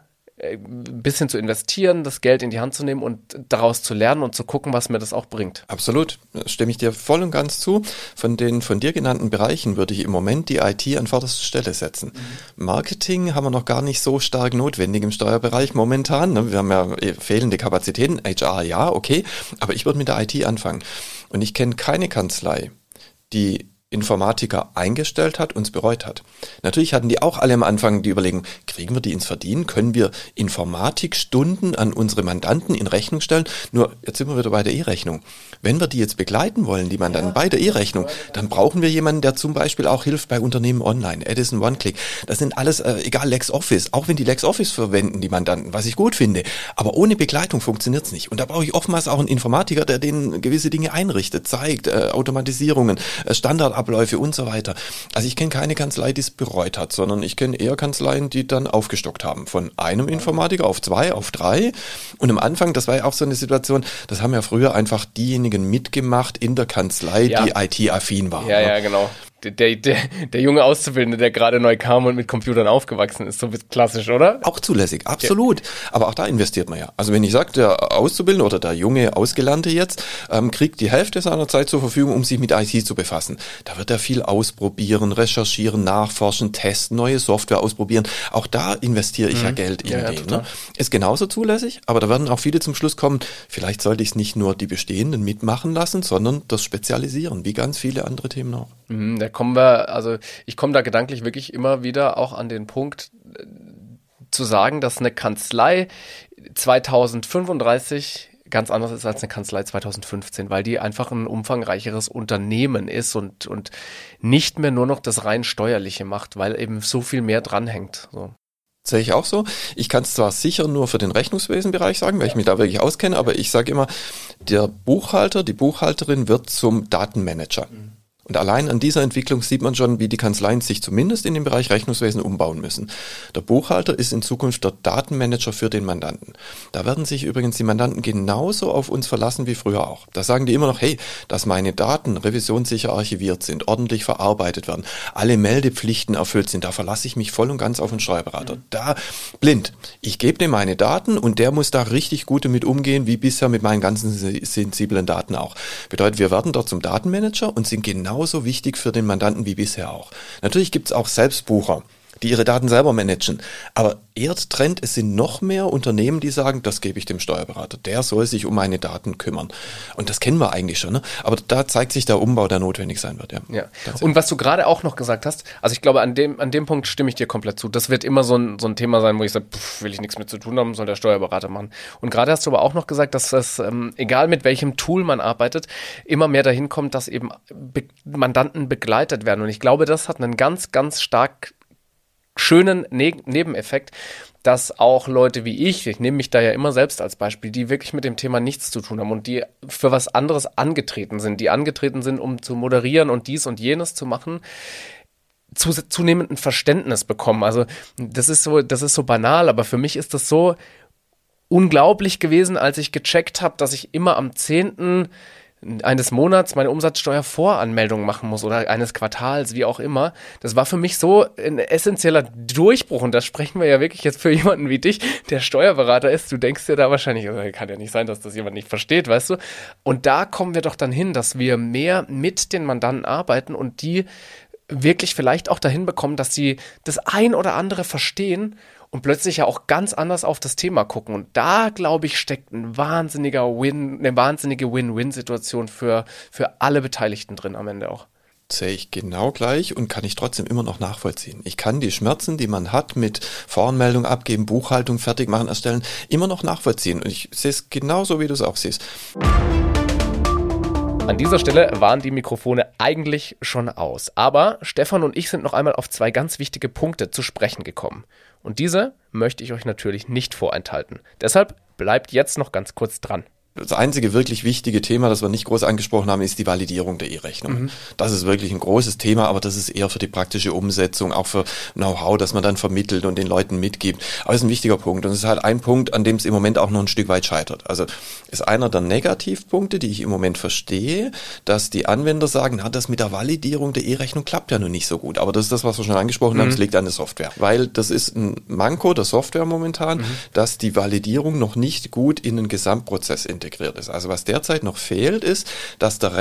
ein bisschen zu investieren, das Geld in die Hand zu nehmen und daraus zu lernen und zu gucken, was mir das auch bringt. Absolut, da stimme ich dir voll und ganz zu. Von den von dir genannten Bereichen würde ich im Moment die IT an vorderste Stelle setzen. Marketing haben wir noch gar nicht so stark notwendig im Steuerbereich momentan. Wir haben ja fehlende Kapazitäten, HR ja, okay, aber ich würde mit der IT anfangen. Und ich kenne keine Kanzlei, die Informatiker eingestellt hat und es bereut hat. Natürlich hatten die auch alle am Anfang die Überlegung, kriegen wir die ins Verdienen? Können wir Informatikstunden an unsere Mandanten in Rechnung stellen? Nur, jetzt sind wir wieder bei der E-Rechnung. Wenn wir die jetzt begleiten wollen, die Mandanten bei der E-Rechnung, dann brauchen wir jemanden, der zum Beispiel auch hilft bei Unternehmen online, Edison OneClick. Das sind alles, egal LexOffice, auch wenn die LexOffice verwenden, die Mandanten, was ich gut finde. Aber ohne Begleitung funktioniert's nicht. Und da brauche ich oftmals auch einen Informatiker, der denen gewisse Dinge einrichtet, zeigt, Automatisierungen, Standardabläufe und so weiter. Also ich kenne keine Kanzlei, die es bereut hat, sondern ich kenne eher Kanzleien, die dann aufgestockt haben. Von einem Informatiker auf 2, auf 3. Und am Anfang, das war ja auch so eine Situation, das haben ja früher einfach diejenigen mitgemacht in der Kanzlei, die IT-affin waren. Ja, genau. Der junge Auszubildende, der gerade neu kam und mit Computern aufgewachsen ist, so klassisch, oder? Auch zulässig, absolut. Aber auch da investiert man ja. Also wenn ich sage, der Auszubildende oder der junge Ausgelernte jetzt kriegt die Hälfte seiner Zeit zur Verfügung, um sich mit IT zu befassen. Da wird er viel ausprobieren, recherchieren, nachforschen, testen, neue Software ausprobieren. Auch da investiere ich ja Geld in den. Ne? Ist genauso zulässig, aber da werden auch viele zum Schluss kommen, vielleicht sollte ich es nicht nur die Bestehenden mitmachen lassen, sondern das spezialisieren, wie ganz viele andere Themen auch. Ich komme da gedanklich wirklich immer wieder auch an den Punkt zu sagen, dass eine Kanzlei 2035 ganz anders ist als eine Kanzlei 2015, weil die einfach ein umfangreicheres Unternehmen ist und nicht mehr nur noch das rein Steuerliche macht, weil eben so viel mehr dranhängt. So. Sehe ich auch so. Ich kann es zwar sicher nur für den Rechnungswesenbereich sagen, weil ich mich da wirklich auskenne, aber ich sage immer, der Buchhalter, die Buchhalterin wird zum Datenmanager. Und allein an dieser Entwicklung sieht man schon, wie die Kanzleien sich zumindest in dem Bereich Rechnungswesen umbauen müssen. Der Buchhalter ist in Zukunft der Datenmanager für den Mandanten. Da werden sich übrigens die Mandanten genauso auf uns verlassen wie früher auch. Da sagen die immer noch, hey, dass meine Daten revisionssicher archiviert sind, ordentlich verarbeitet werden, alle Meldepflichten erfüllt sind, da verlasse ich mich voll und ganz auf den Steuerberater. Da blind. Ich gebe dem meine Daten und der muss da richtig gut damit umgehen, wie bisher mit meinen ganzen sensiblen Daten auch. Bedeutet, wir werden dort zum Datenmanager und sind genauso wichtig für den Mandanten wie bisher auch. Natürlich gibt es auch Selbstbucher, die ihre Daten selber managen. Aber eher Trend, es sind noch mehr Unternehmen, die sagen, das gebe ich dem Steuerberater. Der soll sich um meine Daten kümmern. Und das kennen wir eigentlich schon. Ne? Aber da zeigt sich der Umbau, der notwendig sein wird. Ja. Und was du gerade auch noch gesagt hast, also ich glaube, an dem Punkt stimme ich dir komplett zu. Das wird immer so ein Thema sein, wo ich sage, will ich nichts mit zu tun haben, soll der Steuerberater machen. Und gerade hast du aber auch noch gesagt, dass das, egal mit welchem Tool man arbeitet, immer mehr dahin kommt, dass eben Mandanten begleitet werden. Und ich glaube, das hat einen ganz, ganz stark schönen Nebeneffekt, dass auch Leute wie ich nehme mich da ja immer selbst als Beispiel, die wirklich mit dem Thema nichts zu tun haben und die für was anderes angetreten sind, um zu moderieren und dies und jenes zu machen, zunehmend ein Verständnis bekommen. Also das ist so banal, aber für mich ist das so unglaublich gewesen, als ich gecheckt habe, dass ich immer am 10. eines Monats meine Umsatzsteuervoranmeldung machen muss oder eines Quartals, wie auch immer. Das war für mich so ein essentieller Durchbruch und da sprechen wir ja wirklich jetzt für jemanden wie dich, der Steuerberater ist. Du denkst dir da wahrscheinlich, kann ja nicht sein, dass das jemand nicht versteht, weißt du? Und da kommen wir doch dann hin, dass wir mehr mit den Mandanten arbeiten und die wirklich vielleicht auch dahin bekommen, dass sie das ein oder andere verstehen und plötzlich ja auch ganz anders auf das Thema gucken. Und da, glaube ich, steckt eine wahnsinnige Win-Win-Situation für alle Beteiligten drin am Ende auch. Sehe ich genau gleich und kann ich trotzdem immer noch nachvollziehen. Ich kann die Schmerzen, die man hat mit Voranmeldung abgeben, Buchhaltung fertig machen, erstellen, immer noch nachvollziehen. Und ich sehe es genauso, wie du es auch siehst. An dieser Stelle waren die Mikrofone eigentlich schon aus. Aber Stefan und ich sind noch einmal auf 2 ganz wichtige Punkte zu sprechen gekommen. Und diese möchte ich euch natürlich nicht vorenthalten. Deshalb bleibt jetzt noch ganz kurz dran. Das einzige wirklich wichtige Thema, das wir nicht groß angesprochen haben, ist die Validierung der E-Rechnung. Das ist wirklich ein großes Thema, aber das ist eher für die praktische Umsetzung, auch für Know-how, das man dann vermittelt und den Leuten mitgibt. Aber es ist ein wichtiger Punkt und es ist halt ein Punkt, an dem es im Moment auch noch ein Stück weit scheitert. Also ist einer der Negativpunkte, die ich im Moment verstehe, dass die Anwender sagen, das mit der Validierung der E-Rechnung klappt ja nun nicht so gut. Aber das ist das, was wir schon angesprochen haben, es liegt an der Software. Weil das ist ein Manko der Software momentan, dass die Validierung noch nicht gut in den Gesamtprozess integriert ist. Also was derzeit noch fehlt, ist, dass der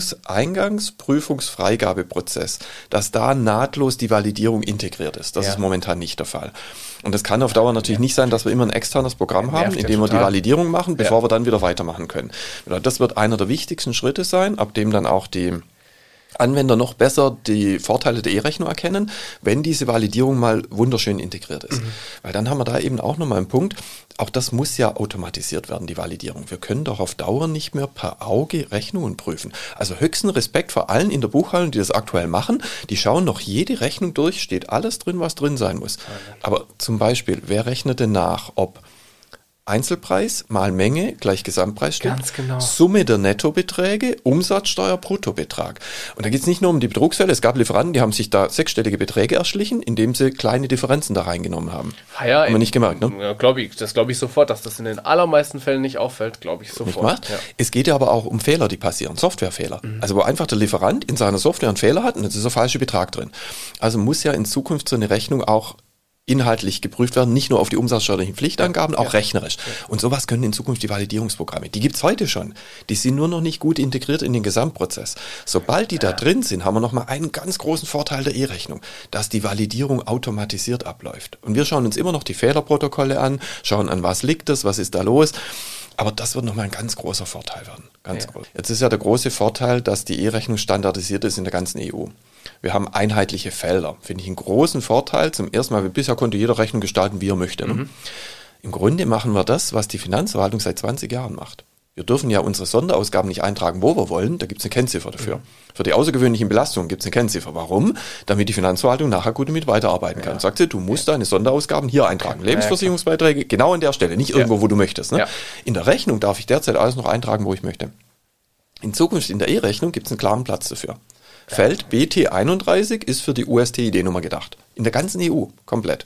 Rechnungseingangsprüfungsfreigabeprozess, dass da nahtlos die Validierung integriert ist. Das ist momentan nicht der Fall. Und das kann auf Dauer natürlich nicht sein, dass wir immer ein externes Programm haben, in dem wir die Validierung machen, bevor wir dann wieder weitermachen können. Das wird einer der wichtigsten Schritte sein, ab dem dann auch die Anwender noch besser die Vorteile der E-Rechnung erkennen, wenn diese Validierung mal wunderschön integriert ist. Weil dann haben wir da eben auch nochmal einen Punkt, auch das muss ja automatisiert werden, die Validierung. Wir können doch auf Dauer nicht mehr per Auge Rechnungen prüfen. Also höchsten Respekt vor allen in der Buchhaltung, die das aktuell machen. Die schauen noch jede Rechnung durch, steht alles drin, was drin sein muss. Aber zum Beispiel, wer rechnet denn nach, ob Einzelpreis mal Menge gleich Gesamtpreisstück, Ganz genau. Summe der Nettobeträge, Umsatzsteuer, Bruttobetrag. Und da geht es nicht nur um die Betrugsfälle, es gab Lieferanten, die haben sich da 6-stellige Beträge erschlichen, indem sie kleine Differenzen da reingenommen haben. Ja, haben wir nicht gemerkt, ne? Ja, glaube ich sofort, dass das in den allermeisten Fällen nicht auffällt, glaube ich sofort. Nicht gemacht? Ja. Es geht ja aber auch um Fehler, die passieren, Softwarefehler. Also wo einfach der Lieferant in seiner Software einen Fehler hat und jetzt ist der falsche Betrag drin. Also muss ja in Zukunft so eine Rechnung auch inhaltlich geprüft werden, nicht nur auf die umsatzsteuerlichen Pflichtangaben, auch rechnerisch. Und sowas können in Zukunft die Validierungsprogramme. Die gibt's heute schon. Die sind nur noch nicht gut integriert in den Gesamtprozess. Sobald die da drin sind, haben wir nochmal einen ganz großen Vorteil der E-Rechnung, dass die Validierung automatisiert abläuft. Und wir schauen uns immer noch die Fehlerprotokolle an, schauen an, was liegt das, was ist da los. Aber das wird nochmal ein ganz großer Vorteil werden. Ganz groß. Jetzt ist ja der große Vorteil, dass die E-Rechnung standardisiert ist in der ganzen EU. Wir haben einheitliche Felder. Finde ich einen großen Vorteil. Zum ersten Mal, bisher konnte jeder Rechnung gestalten, wie er möchte. Ne? Im Grunde machen wir das, was die Finanzverwaltung seit 20 Jahren macht. Wir dürfen ja unsere Sonderausgaben nicht eintragen, wo wir wollen. Da gibt es eine Kennziffer dafür. Für die außergewöhnlichen Belastungen gibt es eine Kennziffer. Warum? Damit die Finanzverwaltung nachher gut damit weiterarbeiten kann. Sagt sie, du musst deine Sonderausgaben hier eintragen. Lebensversicherungsbeiträge, genau an der Stelle, nicht irgendwo, wo du möchtest. Ne? Ja. In der Rechnung darf ich derzeit alles noch eintragen, wo ich möchte. In Zukunft in der E-Rechnung gibt es einen klaren Platz dafür. Feld BT31 ist für die USTID-Nummer gedacht. In der ganzen EU, komplett.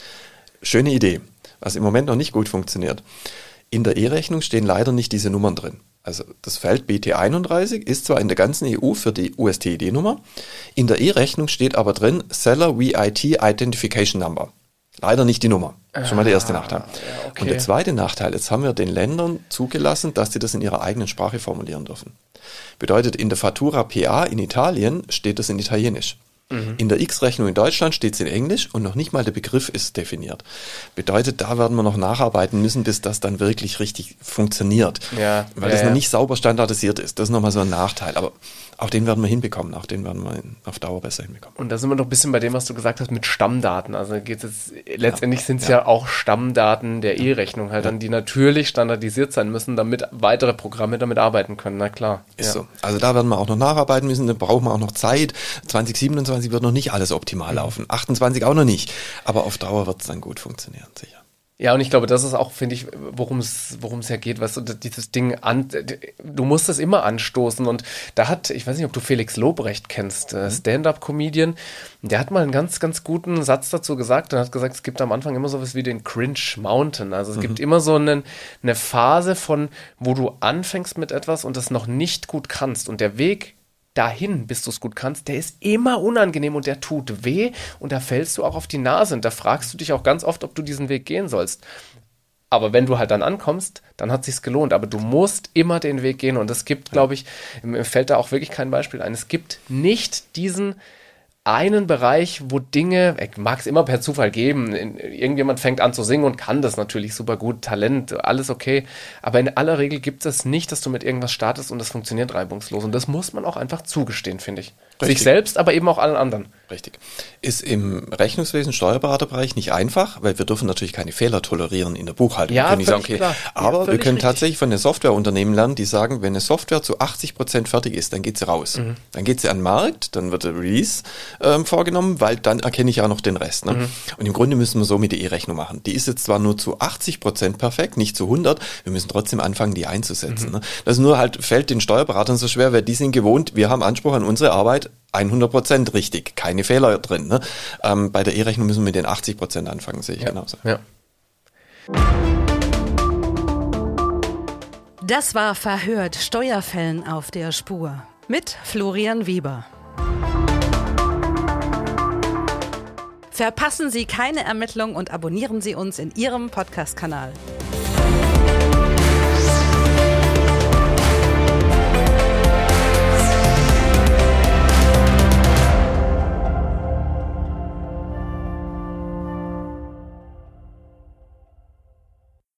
Schöne Idee, was im Moment noch nicht gut funktioniert. In der E-Rechnung stehen leider nicht diese Nummern drin. Also das Feld BT31 ist zwar in der ganzen EU für die USTID-Nummer, in der E-Rechnung steht aber drin Seller VIT Identification Number. Leider nicht die Nummer. Schon mal der erste Nachteil. Ja, okay. Und der zweite Nachteil, jetzt haben wir den Ländern zugelassen, dass sie das in ihrer eigenen Sprache formulieren dürfen. Bedeutet, in der Fattura PA in Italien steht das in Italienisch. In der X-Rechnung in Deutschland steht es in Englisch und noch nicht mal der Begriff ist definiert. Bedeutet, da werden wir noch nacharbeiten müssen, bis das dann wirklich richtig funktioniert. Ja, weil das noch nicht sauber standardisiert ist. Das ist nochmal so ein Nachteil. Aber auch den werden wir hinbekommen. Auch den werden wir auf Dauer besser hinbekommen. Und da sind wir noch ein bisschen bei dem, was du gesagt hast, mit Stammdaten. Also geht's jetzt, letztendlich sind es ja auch Stammdaten der E-Rechnung halt dann, die natürlich standardisiert sein müssen, damit weitere Programme damit arbeiten können. Na klar. Ist so. Also da werden wir auch noch nacharbeiten müssen. Da brauchen wir auch noch Zeit. 2027 wird noch nicht alles optimal laufen. 28 auch noch nicht. Aber auf Dauer wird es dann gut funktionieren, sicher. Ja, und ich glaube, das ist auch, finde ich, worum es ja geht, weißt du, dieses Ding du musst es immer anstoßen und da ich weiß nicht, ob du Felix Lobrecht kennst, Stand-up-Comedian, der hat mal einen ganz, ganz guten Satz dazu gesagt und hat gesagt, es gibt am Anfang immer sowas wie den Cringe Mountain, also es gibt immer so eine Phase wo du anfängst mit etwas und das noch nicht gut kannst und der Weg dahin, bis du es gut kannst, der ist immer unangenehm und der tut weh und da fällst du auch auf die Nase und da fragst du dich auch ganz oft, ob du diesen Weg gehen sollst. Aber wenn du halt dann ankommst, dann hat es sich gelohnt. Aber du musst immer den Weg gehen und es gibt, glaube ich, mir fällt da auch wirklich kein Beispiel ein, es gibt nicht diesen einen Bereich, wo Dinge, mag es immer per Zufall geben, irgendjemand fängt an zu singen und kann das natürlich super gut, Talent, alles okay, aber in aller Regel gibt es nicht, dass du mit irgendwas startest und das funktioniert reibungslos und das muss man auch einfach zugestehen, finde ich. Richtig. Sich selbst, aber eben auch allen anderen. Richtig. Ist im Rechnungswesen, Steuerberaterbereich nicht einfach, weil wir dürfen natürlich keine Fehler tolerieren in der Buchhaltung. Ja, wir können nicht sagen, okay, klar. aber wir können tatsächlich von den Softwareunternehmen lernen, die sagen, wenn eine Software zu 80% fertig ist, dann geht sie raus. Dann geht sie an den Markt, dann wird der Release vorgenommen, weil dann erkenne ich ja noch den Rest. Ne? Und im Grunde müssen wir so mit der E-Rechnung machen. Die ist jetzt zwar nur zu 80% perfekt, nicht zu 100, wir müssen trotzdem anfangen, die einzusetzen. Ne? Das nur halt fällt den Steuerberatern so schwer, weil die sind gewohnt, wir haben Anspruch an unsere Arbeit 100% richtig, keine Fehler drin. Ne? Bei der E-Rechnung müssen wir mit den 80% anfangen, sehe ich genauso. Ja. Das war Verhört, Steuerfällen auf der Spur mit Florian Weber. Verpassen Sie keine Ermittlung und abonnieren Sie uns in Ihrem Podcast-Kanal.